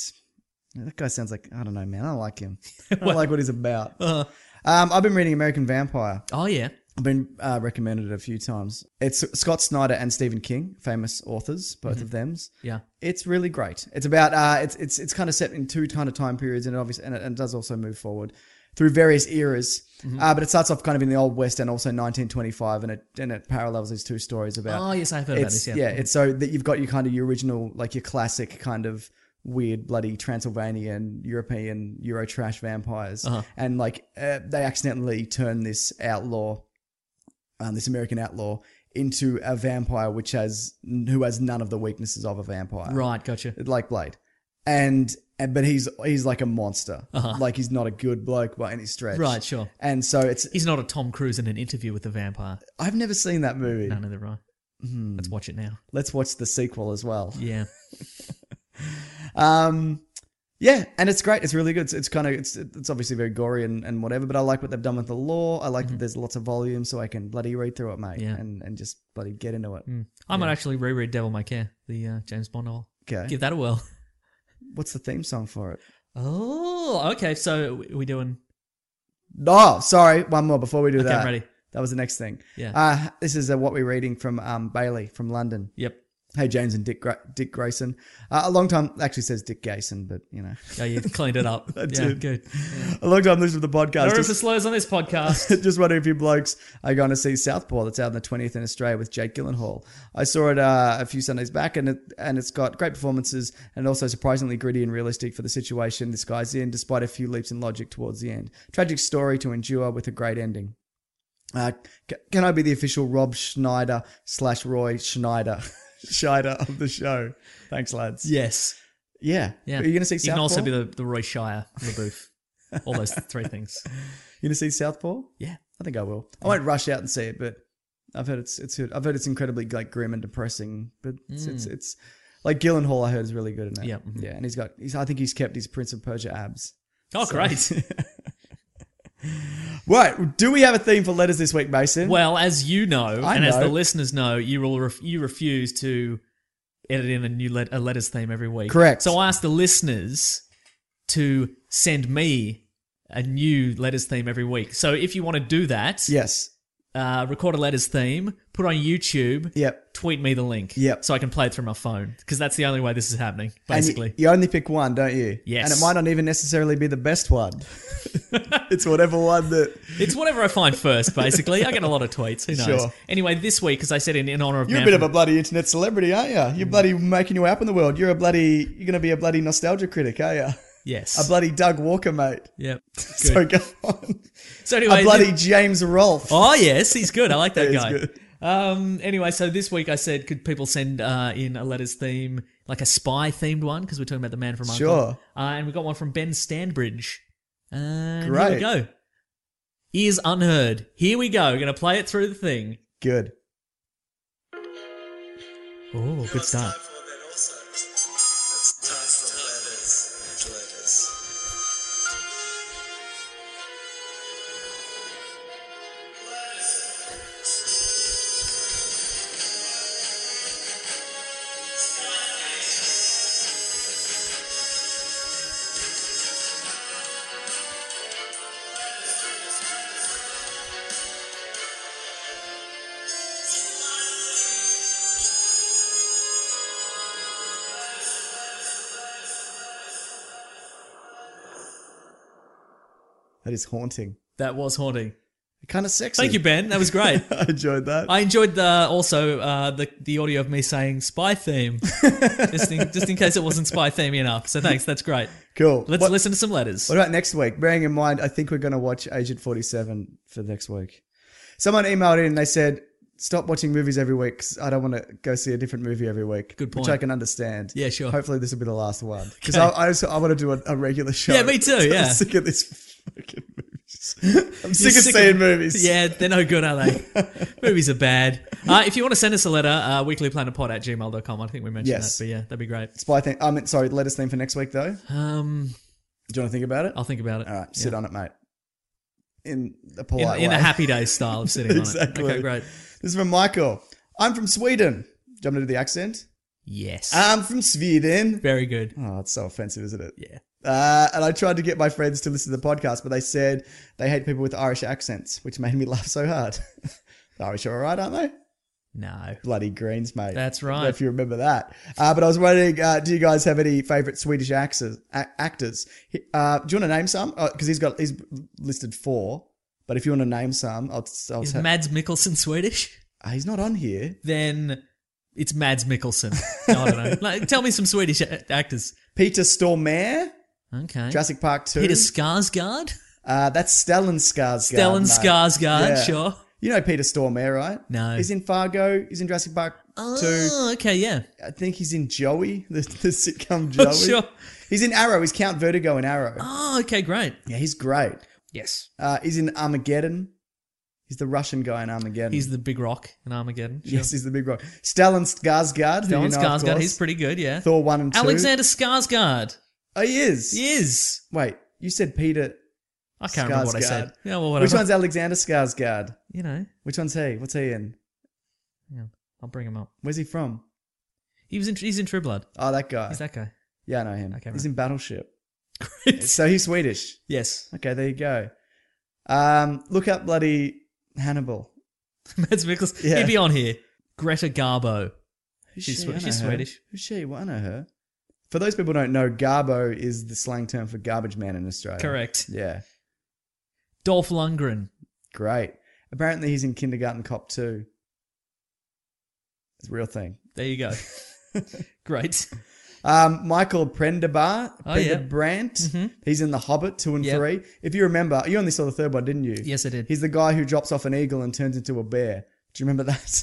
That guy sounds like... I don't know, man. I don't like him. I don't like what he's about. I've been reading American Vampire. Oh, yeah. I've been recommended it a few times. It's Scott Snyder and Stephen King, famous authors, both of them. Yeah. It's really great. It's about... It's kind of set in two kind of time periods, and it does also move forward through various eras. But it starts off kind of in the Old West and also 1925, and it parallels these two stories about... Oh, yes, I've heard about this, yeah. Yeah, it's so that you've got your original, like your classic kind of weird, bloody Transylvanian, European, Euro trash vampires. And like they accidentally turn this outlaw, this American outlaw, into a vampire who has none of the weaknesses of a vampire. Right, gotcha. Like Blade. But he's like a monster. Like he's not a good bloke by any stretch. Right, sure. And so he's not a Tom Cruise in an interview with a vampire. I've never seen that movie. No, neither have I. Let's watch it now. Let's watch the sequel as well. Yeah. Yeah, and it's great. It's really good. It's kind of it's obviously very gory and whatever, but I like what they've done with the lore. I like that there's lots of volume, so I can bloody read through it, mate. Yeah. And just bloody get into it. I might actually reread Devil May Care, the James Bond novel. Okay. Give that a whirl. What's the theme song for it? Oh, okay. So are we doing... Oh, sorry. One more before we do that. Okay, I'm ready. That was the next thing. Yeah. This is what we're reading from Bailey from London. Yep. Hey, James and Dick Grayson. A long time, actually says Dick Gayson, but you know. Oh, you cleaned it up. I Yeah, did. good. Yeah. A long time listener of the podcast. No room for slurs on this podcast. Just wondering if you blokes are going to see Southpaw that's out on the 20th in Australia with Jake Gyllenhaal. I saw it a few Sundays back and it's got great performances and also surprisingly gritty and realistic for the situation this guy's in, despite a few leaps in logic towards the end. Tragic story to endure with a great ending. Can I be the official Rob Schneider / Roy Schneider of the show? Thanks, lads. Yes. Yeah. Yeah. Are you going to see Southpaw? You can also be the Roy Shire of the booth. All those three things. You going to see Southpaw? Yeah. I think I will. I won't rush out and see it, but I've heard it's good. I've heard it's incredibly like grim and depressing, but it's like Gyllenhaal. I heard is really good in it. Yeah. Yeah, and I think he's kept his Prince of Persia abs. Oh, great. Right. Do we have a theme for letters this week, Mason? Well, as you know, I as know. the listeners know, you refuse to edit in a letters theme every week. Correct. So I asked the listeners to send me a new letters theme every week. So if you want to do that, Yes. record a letters theme, put it on YouTube, Yep. tweet me the link, Yep. so I can play it through my phone, because that's the only way this is happening, And basically. you only pick one, don't you? Yes. And it might not even necessarily be the best one. It's whatever one that... It's whatever I find first, basically. I get a lot of tweets. Who knows? Sure. Anyway, this week, as I said, in honor of You're a Man bit of from- a bloody internet celebrity, aren't you? You're bloody making your way up in the world. You're going to be a bloody nostalgia critic, are you? Yes. A bloody Doug Walker, mate. Yep. So Good. go on. So anyway, A bloody James Rolfe. Oh yes, he's good. I like that He's guy. good. Anyway, so this week I said, could people send in a letters theme, like a spy themed one, because we're talking about the Man from Uncle. Sure. And we got one from Ben Standbridge. And Great. Here we go. Ears unheard. Here we go. We're going to play it through the thing. Good. Oh, good start. That is haunting. That was haunting. Kind of sexy. Thank you, Ben. That was great. I enjoyed that. I enjoyed the audio of me saying spy theme, just in case it wasn't spy theme enough. So thanks, that's great. Cool. Let's listen to some letters. What about next week? Bearing in mind, I think we're going to watch Agent 47 for next week. Someone emailed in and they said, stop watching movies every week because I don't want to go see a different movie every week. Good point. Which I can understand. Yeah, sure. Hopefully this will be the last one. Because Okay. I want to do a regular show. Yeah, me too, yeah. I'm sick of this fucking movies. I'm sick of seeing movies. Yeah, they're no good, are they? Movies are bad. If you want to send us a letter, weeklyplanetpod@gmail.com. I think we mentioned Yes. that, but yeah, that'd be great. Spy thing. Sorry, let us theme for next week though. Do you want to think about it? I'll think about it. All right, Yeah. sit on it, mate. In a polite in way. a happy day style of sitting Exactly. on it. Okay, great. This is from Michael. I'm from Sweden. Do you want me to do the accent? Yes. I'm from Sweden. Very good. Oh, it's so offensive, isn't it? Yeah. And I tried to get my friends to listen to the podcast, but they said they hate people with Irish accents, which made me laugh so hard. The Irish are all right, aren't they? No. Bloody Greens, mate. That's I don't know right. if you remember that. But I was wondering, do you guys have any favourite Swedish actors? Do you want to name some? Because he's listed 4. But if you want to name some, I'll Is Mads Mikkelsen Swedish? he's not on here. Then it's Mads Mikkelsen. I don't know. Like, tell me some Swedish actors. Peter Stormare, Okay. Jurassic Park 2. Peter Skarsgård? That's Stellan Skarsgård. Stellan mate. Skarsgård, Yeah. sure. You know Peter Stormare, right? No. He's in Fargo. He's in Jurassic Park 2. Oh, okay, yeah. I think he's in Joey, the sitcom Joey. Sure. He's in Arrow. He's Count Vertigo in Arrow. Oh, okay, great. Yeah, he's great. Yes. He's in Armageddon. He's the Russian guy in Armageddon. He's the big rock in Armageddon. Sure. Yes, he's the big rock. Stellan Skarsgård. who you Stellan know, of Skarsgård, course. he's pretty good, yeah. Thor 1 and 2. Alexander Skarsgård. Oh, he is? He is. Wait, you said Peter I can't remember what I said. Skarsgård. Yeah, well, whatever. Which one's Alexander Skarsgård? You know, Which one's he? What's he in? yeah, I'll bring him up. Where's he from? He's in True Blood. Oh, that guy. He's that guy. Yeah, I know him. Okay, He's right. in Battleship. Great. So he's Swedish. Yes. Okay, there you go. Look up bloody Hannibal. Mads Mikkelsen. Yeah. He'd be on here. Greta Garbo. She's I know her. Swedish. Who's she? Well, I know her. For those people who don't know, Garbo is the slang term for garbage man in Australia. Correct. Yeah. Dolph Lundgren. Great. Apparently he's in Kindergarten Cop 2. It's a real thing. There you go. Great. Michael Prenderbar, Oh, yeah. Prenderbrandt. He's in The Hobbit 2 and 3. If you remember, you only saw the third one, didn't you? Yes, I did. He's the guy who drops off an eagle and turns into a bear. Do you remember that?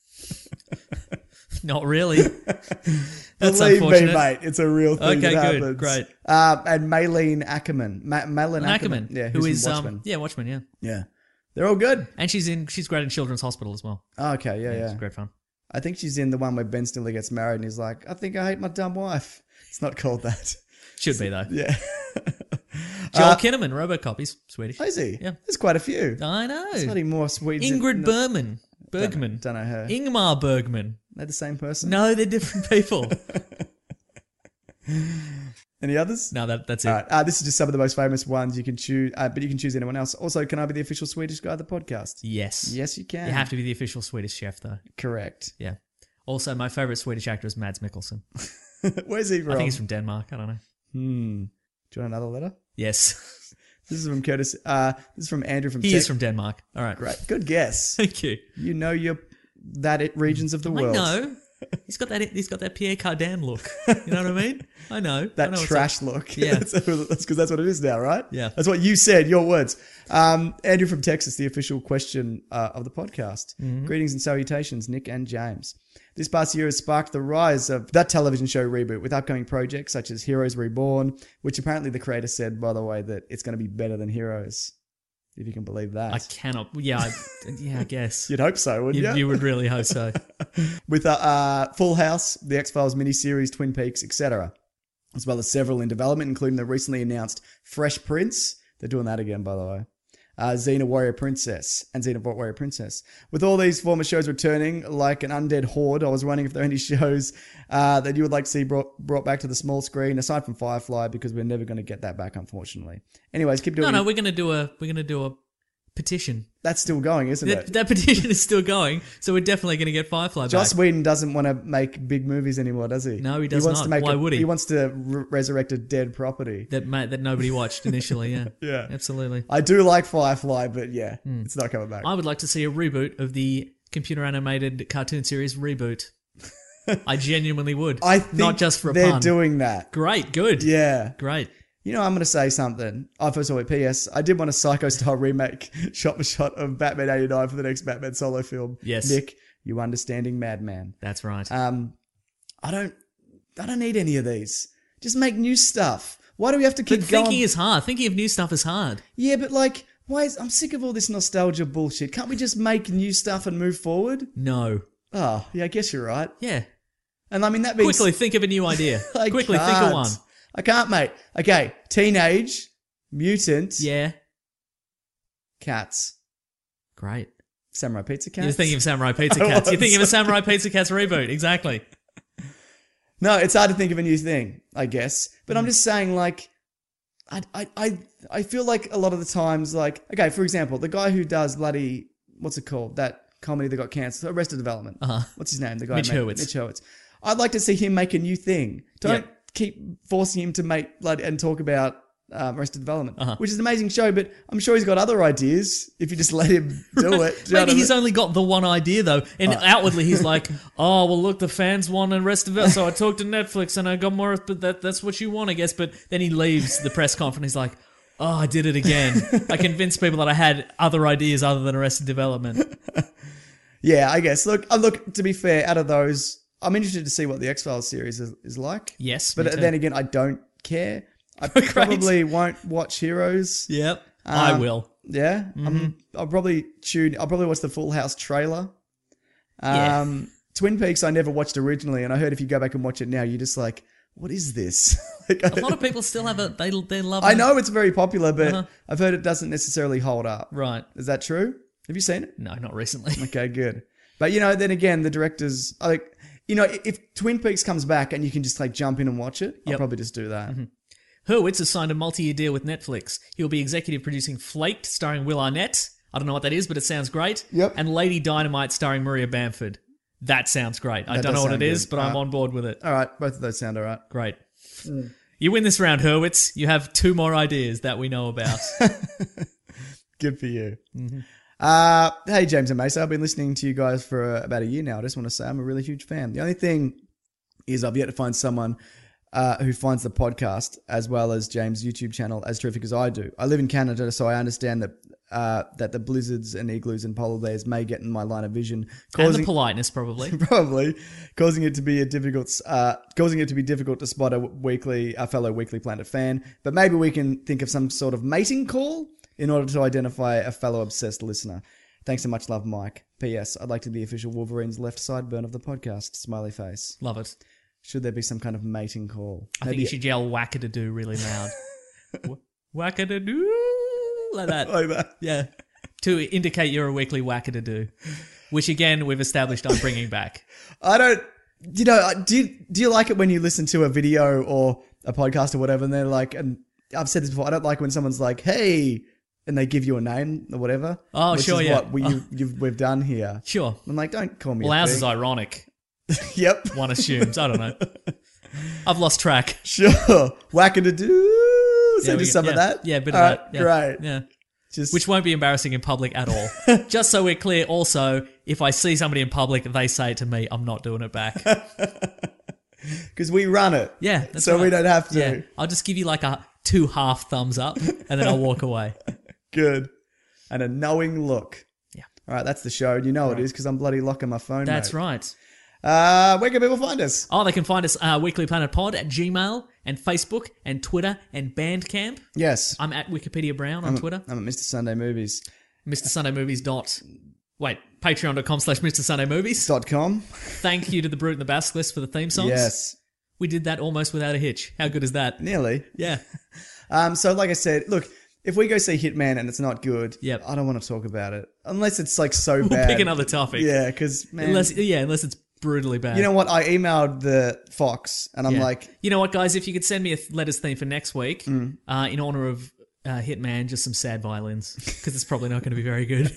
Not really. That's Believe unfortunate. me, mate. It's a real thing. Okay, that good. happens. Great. And Maylene Ackerman. Maylene Ackerman. Yeah, who who's is from Watchmen. Watchmen, yeah. Yeah. They're all good. And she's great in Children's Hospital as well. Oh, okay, yeah. It's great fun. I think she's in the one where Ben Stiller gets married and he's like, I think I hate my dumb wife. It's not called that. Should be though. Yeah. Joel Kinnaman, RoboCop. He's Swedish. Is he? Yeah. There's quite a few. I know. There's bloody more Swedes. Ingrid Bergman. Don't know her. Ingmar Bergman. They're the same person? No, they're different people. Any others? No, that's it. All right. This is just some of the most famous ones you can choose, but you can choose anyone else. Also, can I be the official Swedish guy of the podcast? Yes. Yes, you can. You have to be the official Swedish chef, though. Correct. Yeah. Also, my favourite Swedish actor is Mads Mikkelsen. Where's he from? I think he's from Denmark. I don't know. Do you want another letter? Yes. This is from Curtis. This is from Andrew from He is from Denmark. All right. Great. Good guess. Thank you. You know your regions of the world. I know. He's got that Pierre Cardin look. You know what I mean? I know. That I know trash look. Yeah. That's because that's what it is now, right? Yeah. That's what you said, your words. Andrew from Texas, the official question of the podcast. Mm-hmm. Greetings and salutations, Nick and James. This past year has sparked the rise of that television show reboot with upcoming projects such as Heroes Reborn, which apparently the creator said, by the way, that it's going to be better than Heroes. If you can believe that. I cannot. Yeah, I guess. You'd hope so, wouldn't you? You would really hope so. With Full House, the X-Files miniseries, Twin Peaks, etc. As well as several in development, including the recently announced Fresh Prince. They're doing that again, by the way. Xena Warrior Princess and Xena Warrior Princess. With all these former shows returning like an undead horde, I was wondering if there are any shows that you would like to see brought back to the small screen, aside from Firefly, because we're never going to get that back, unfortunately. Anyways, keep doing No, we're gonna do a petition. That's still going, isn't it? That petition is still going, so we're definitely going to get Firefly back. Joss Whedon doesn't want to make big movies anymore, does he? No, he does wants not. To make Why would he? He wants to resurrect a dead property. That nobody watched initially, yeah. Yeah. Absolutely. I do like Firefly, but yeah, it's not coming back. I would like to see a reboot of the computer animated cartoon series Reboot. I genuinely would. I think not just for a they're pun. doing that. Great, good. Yeah. Great. You know, I'm going to say something. First of all, P.S. I did want a Psycho-style remake, shot for shot, of Batman 89 for the next Batman solo film. Yes. Nick, you understanding madman. That's right. I don't need any of these. Just make new stuff. Why do we have to keep But going? thinking is hard. Thinking of new stuff is hard. Yeah, but like, I'm sick of all this nostalgia bullshit. Can't we just make new stuff and move forward? No. Oh, yeah, I guess you're right. Yeah. And I mean, that means... Quickly think of a new idea. I Quickly think can't. of one. I can't, mate. Okay, Teenage Mutant Yeah. Cats. Great. Samurai Pizza Cats. You're thinking of Samurai Pizza Cats. You're thinking of a Samurai Pizza Cats reboot. Exactly. No, it's hard to think of a new thing, I guess. But I'm just saying, like, I feel like a lot of the times, like, okay, for example, the guy who does bloody, what's it called? That comedy that got cancelled, Arrested Development. Uh-huh. What's his name? The guy Mitch Hurwitz. Mitch Hurwitz. I'd like to see him make a new thing. Don't Yep. keep forcing him to make bloody and talk about Arrested Development, which is an amazing show, but I'm sure he's got other ideas if you just let him do it. Do you know Maybe what I he's mean? only got the one idea though, and outwardly he's like, "Oh, well, look, the fans want the rest of it, so I talked to Netflix and I got more." But that's what you want, I guess. But then he leaves the press conference. He's like, "Oh, I did it again. I convinced people that I had other ideas other than Arrested Development." Yeah, I guess. Look, to be fair, out of those, I'm interested to see what the X-Files series is like. Yes, But me too. then again, I don't care. I probably won't watch Heroes. Yep, I will. Yeah, I'll probably watch the Full House trailer. Twin Peaks I never watched originally, and I heard if you go back and watch it now, you're just like, what is this? Like, A lot of people still have it. They love. I it. know it's very popular, but I've heard it doesn't necessarily hold up. Right? Is that true? Have you seen it? No, not recently. Okay, good. But, then again, the directors, if Twin Peaks comes back and you can just, jump in and watch it, I'll probably just do that. Hurwitz has signed a multi-year deal with Netflix. He'll be executive producing Flaked, starring Will Arnett. I don't know what that is, but it sounds great. Yep. And Lady Dynamite, starring Maria Bamford. That sounds great. I That don't does know what sound it is, good. but I'm on board with it. All right, both of those sound all right. Great. You win this round, Hurwitz. You have 2 more ideas that we know about. Good for you. Mm-hmm. Hey, James and Mesa. I've been listening to you guys for about a year now. I just want to say I'm a really huge fan. The only thing is I've yet to find someone who finds the podcast as well as James' YouTube channel as terrific as I do. I live in Canada, so I understand that the blizzards and igloos and polar bears may get in my line of vision, And the politeness, probably. probably causing it to be difficult to spot a fellow Weekly Planet fan. But maybe we can think of some sort of mating call in order to identify a fellow obsessed listener. Thanks so much, love, Mike. P.S. I'd like to be the official Wolverine's left sideburn of the podcast. Smiley face. Love it. Should there be some kind of mating call? I think you should yell whack-a-da-doo really loud. Whack-a-da-doo. Like that. Like that. Yeah. To indicate you're a weekly whack-a-da-doo. Which, again, we've established I'm bringing back. I don't... Do you like it when you listen to a video or a podcast or whatever and they're like... And I've said this before. I don't like when someone's like, hey... And they give you a name or whatever. Oh, which sure, is yeah. what we've done here. Sure. I'm like, don't call me Well, a ours thing. is ironic. Yep. One assumes. I don't know. I've lost track. Sure. Whack-a-da-doo. So Yeah, just some of that? Yeah, a bit All of right, that. Yeah. Great. Yeah. Just Which won't be embarrassing in public at all. Just so we're clear, also, if I see somebody in public, they say it to me, I'm not doing it back. because we run it. Yeah, that's so right. we don't have to. Yeah, I'll just give you like a 2 half thumbs up, and then I'll walk away. Good. And a knowing look. Yeah. All right, that's the show. You know it is because I'm bloody locking my phone. That's mate. right. Where can people find us? Oh, they can find us Weekly Planet Pod at Gmail and Facebook and Twitter and Bandcamp. Yes. I'm at Wikipedia Brown on Twitter. I'm at Mr. Sunday Movies. Patreon.com/MrSundayMovies. .com. Thank you to the Brute and the Basilisk for the theme songs. Yes. We did that almost without a hitch. How good is that? Nearly. Yeah. So like I said, look, if we go see Hitman and it's not good, Yep. I don't want to talk about it. Unless it's like so We'll bad. pick another topic. Yeah, because, man. Unless it's brutally bad. You know what? I emailed the Fox and I'm Yeah. like, You know what, guys? If you could send me a letters theme for next week, in honor of Hitman, just some sad violins, because it's probably not going to be very good.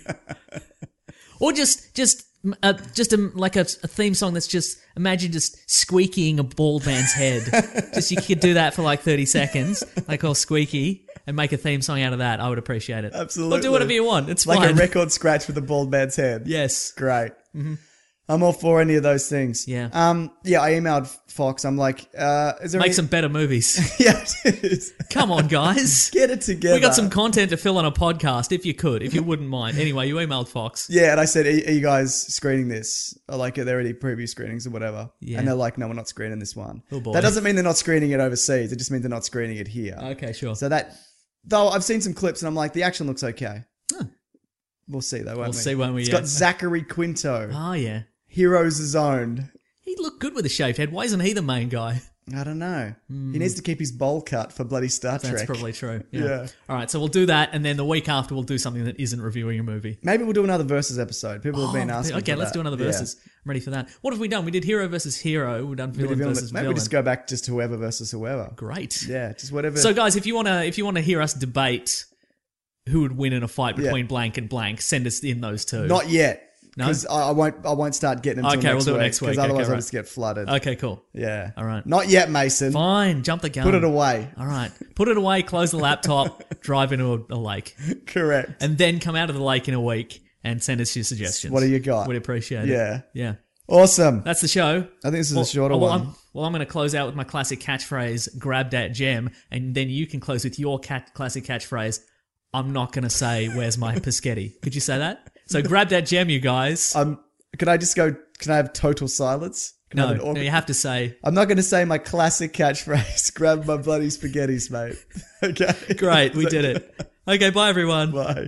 Or just a theme song that's just, imagine just squeakying a bald man's head. Just you could do that for like 30 seconds, like all squeaky, and make a theme song out of that. I would appreciate it. absolutely. Or do whatever you want. It's like fine. a record scratch with a bald man's head. Yes. Great. I'm all for any of those things. Yeah. Yeah, I emailed Fox. I'm like, is there Make some better movies. Yeah, it is. Come on, guys. Get it together. We got some content to fill on a podcast, if you wouldn't mind. Anyway, you emailed Fox. Yeah, and I said, are you guys screening this? Or like, are there any preview screenings or whatever? Yeah. And they're like, no, we're not screening this one. Oh, boy. That doesn't mean they're not screening it overseas. It just means they're not screening it here. Okay, sure. So that, though I've seen some clips and I'm like, the action looks okay. Huh. We'll see though, won't we? We'll see, won't we? It's Yeah. got Zachary Quinto, Oh, yeah. Heroes Zone. He looked good with a shaved head. Why isn't he the main guy? I don't know. He needs to keep his bowl cut for bloody Star Trek. That's probably true. Yeah. Yeah. All right, so we'll do that, and then the week after we'll do something that isn't reviewing a movie. Maybe we'll do another Versus episode. People have been asking Okay, for let's that. do another Yeah. Versus. I'm ready for that. What have we done? We did Hero versus Hero. We've done Villain versus Maybe Villain. we just go back just whoever versus whoever. Great. Yeah, just whatever. So, guys, if you wanna hear us debate who would win in a fight between Yeah. blank and blank, send us in those two. Not yet. No? Because I won't start getting them Okay, till we'll do it next week. Because otherwise Okay, I'll right. just get flooded. Okay, cool. Yeah. All right. Not yet, Mason. Fine. Jump the gun. Put it away. All right. Put it away. Close the laptop. Drive into a lake, Correct. and then come out of the lake in a week and send us your suggestions. What do you got? We'd appreciate it. Yeah. Yeah. Awesome. That's the show. I think this is a shorter one. I'm going to close out with my classic catchphrase, grab that gem, and then you can close with your classic catchphrase, I'm not going to say, where's my Paschetti? Could you say that? So grab that gem, you guys. Can I just go? Can I have total silence? Can I have an No, awkward- you have to say, I'm not going to say my classic catchphrase. Grab my bloody spaghettis, mate. Okay. great, we did it. Okay, bye everyone. Bye.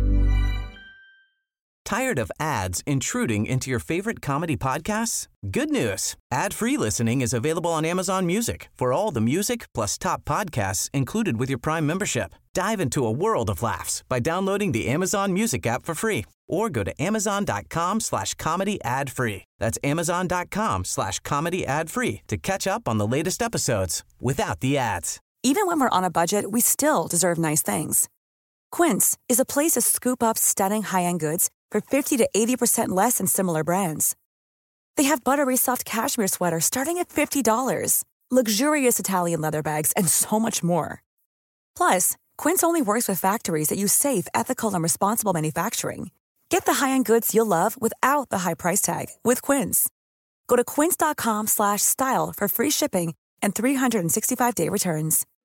Tired of ads intruding into your favorite comedy podcasts? Good news. Ad-free listening is available on Amazon Music for all the music plus top podcasts included with your Prime membership. Dive into a world of laughs by downloading the Amazon Music app for free or go to amazon.com/comedy ad-free. That's amazon.com/comedy ad-free to catch up on the latest episodes without the ads. Even when we're on a budget, we still deserve nice things. Quince is a place to scoop up stunning high-end goods for 50 to 80% less than similar brands. They have buttery soft cashmere sweaters starting at $50, luxurious Italian leather bags, and so much more. Plus, Quince only works with factories that use safe, ethical, and responsible manufacturing. Get the high-end goods you'll love without the high price tag with Quince. Go to quince.com/style for free shipping and 365-day returns.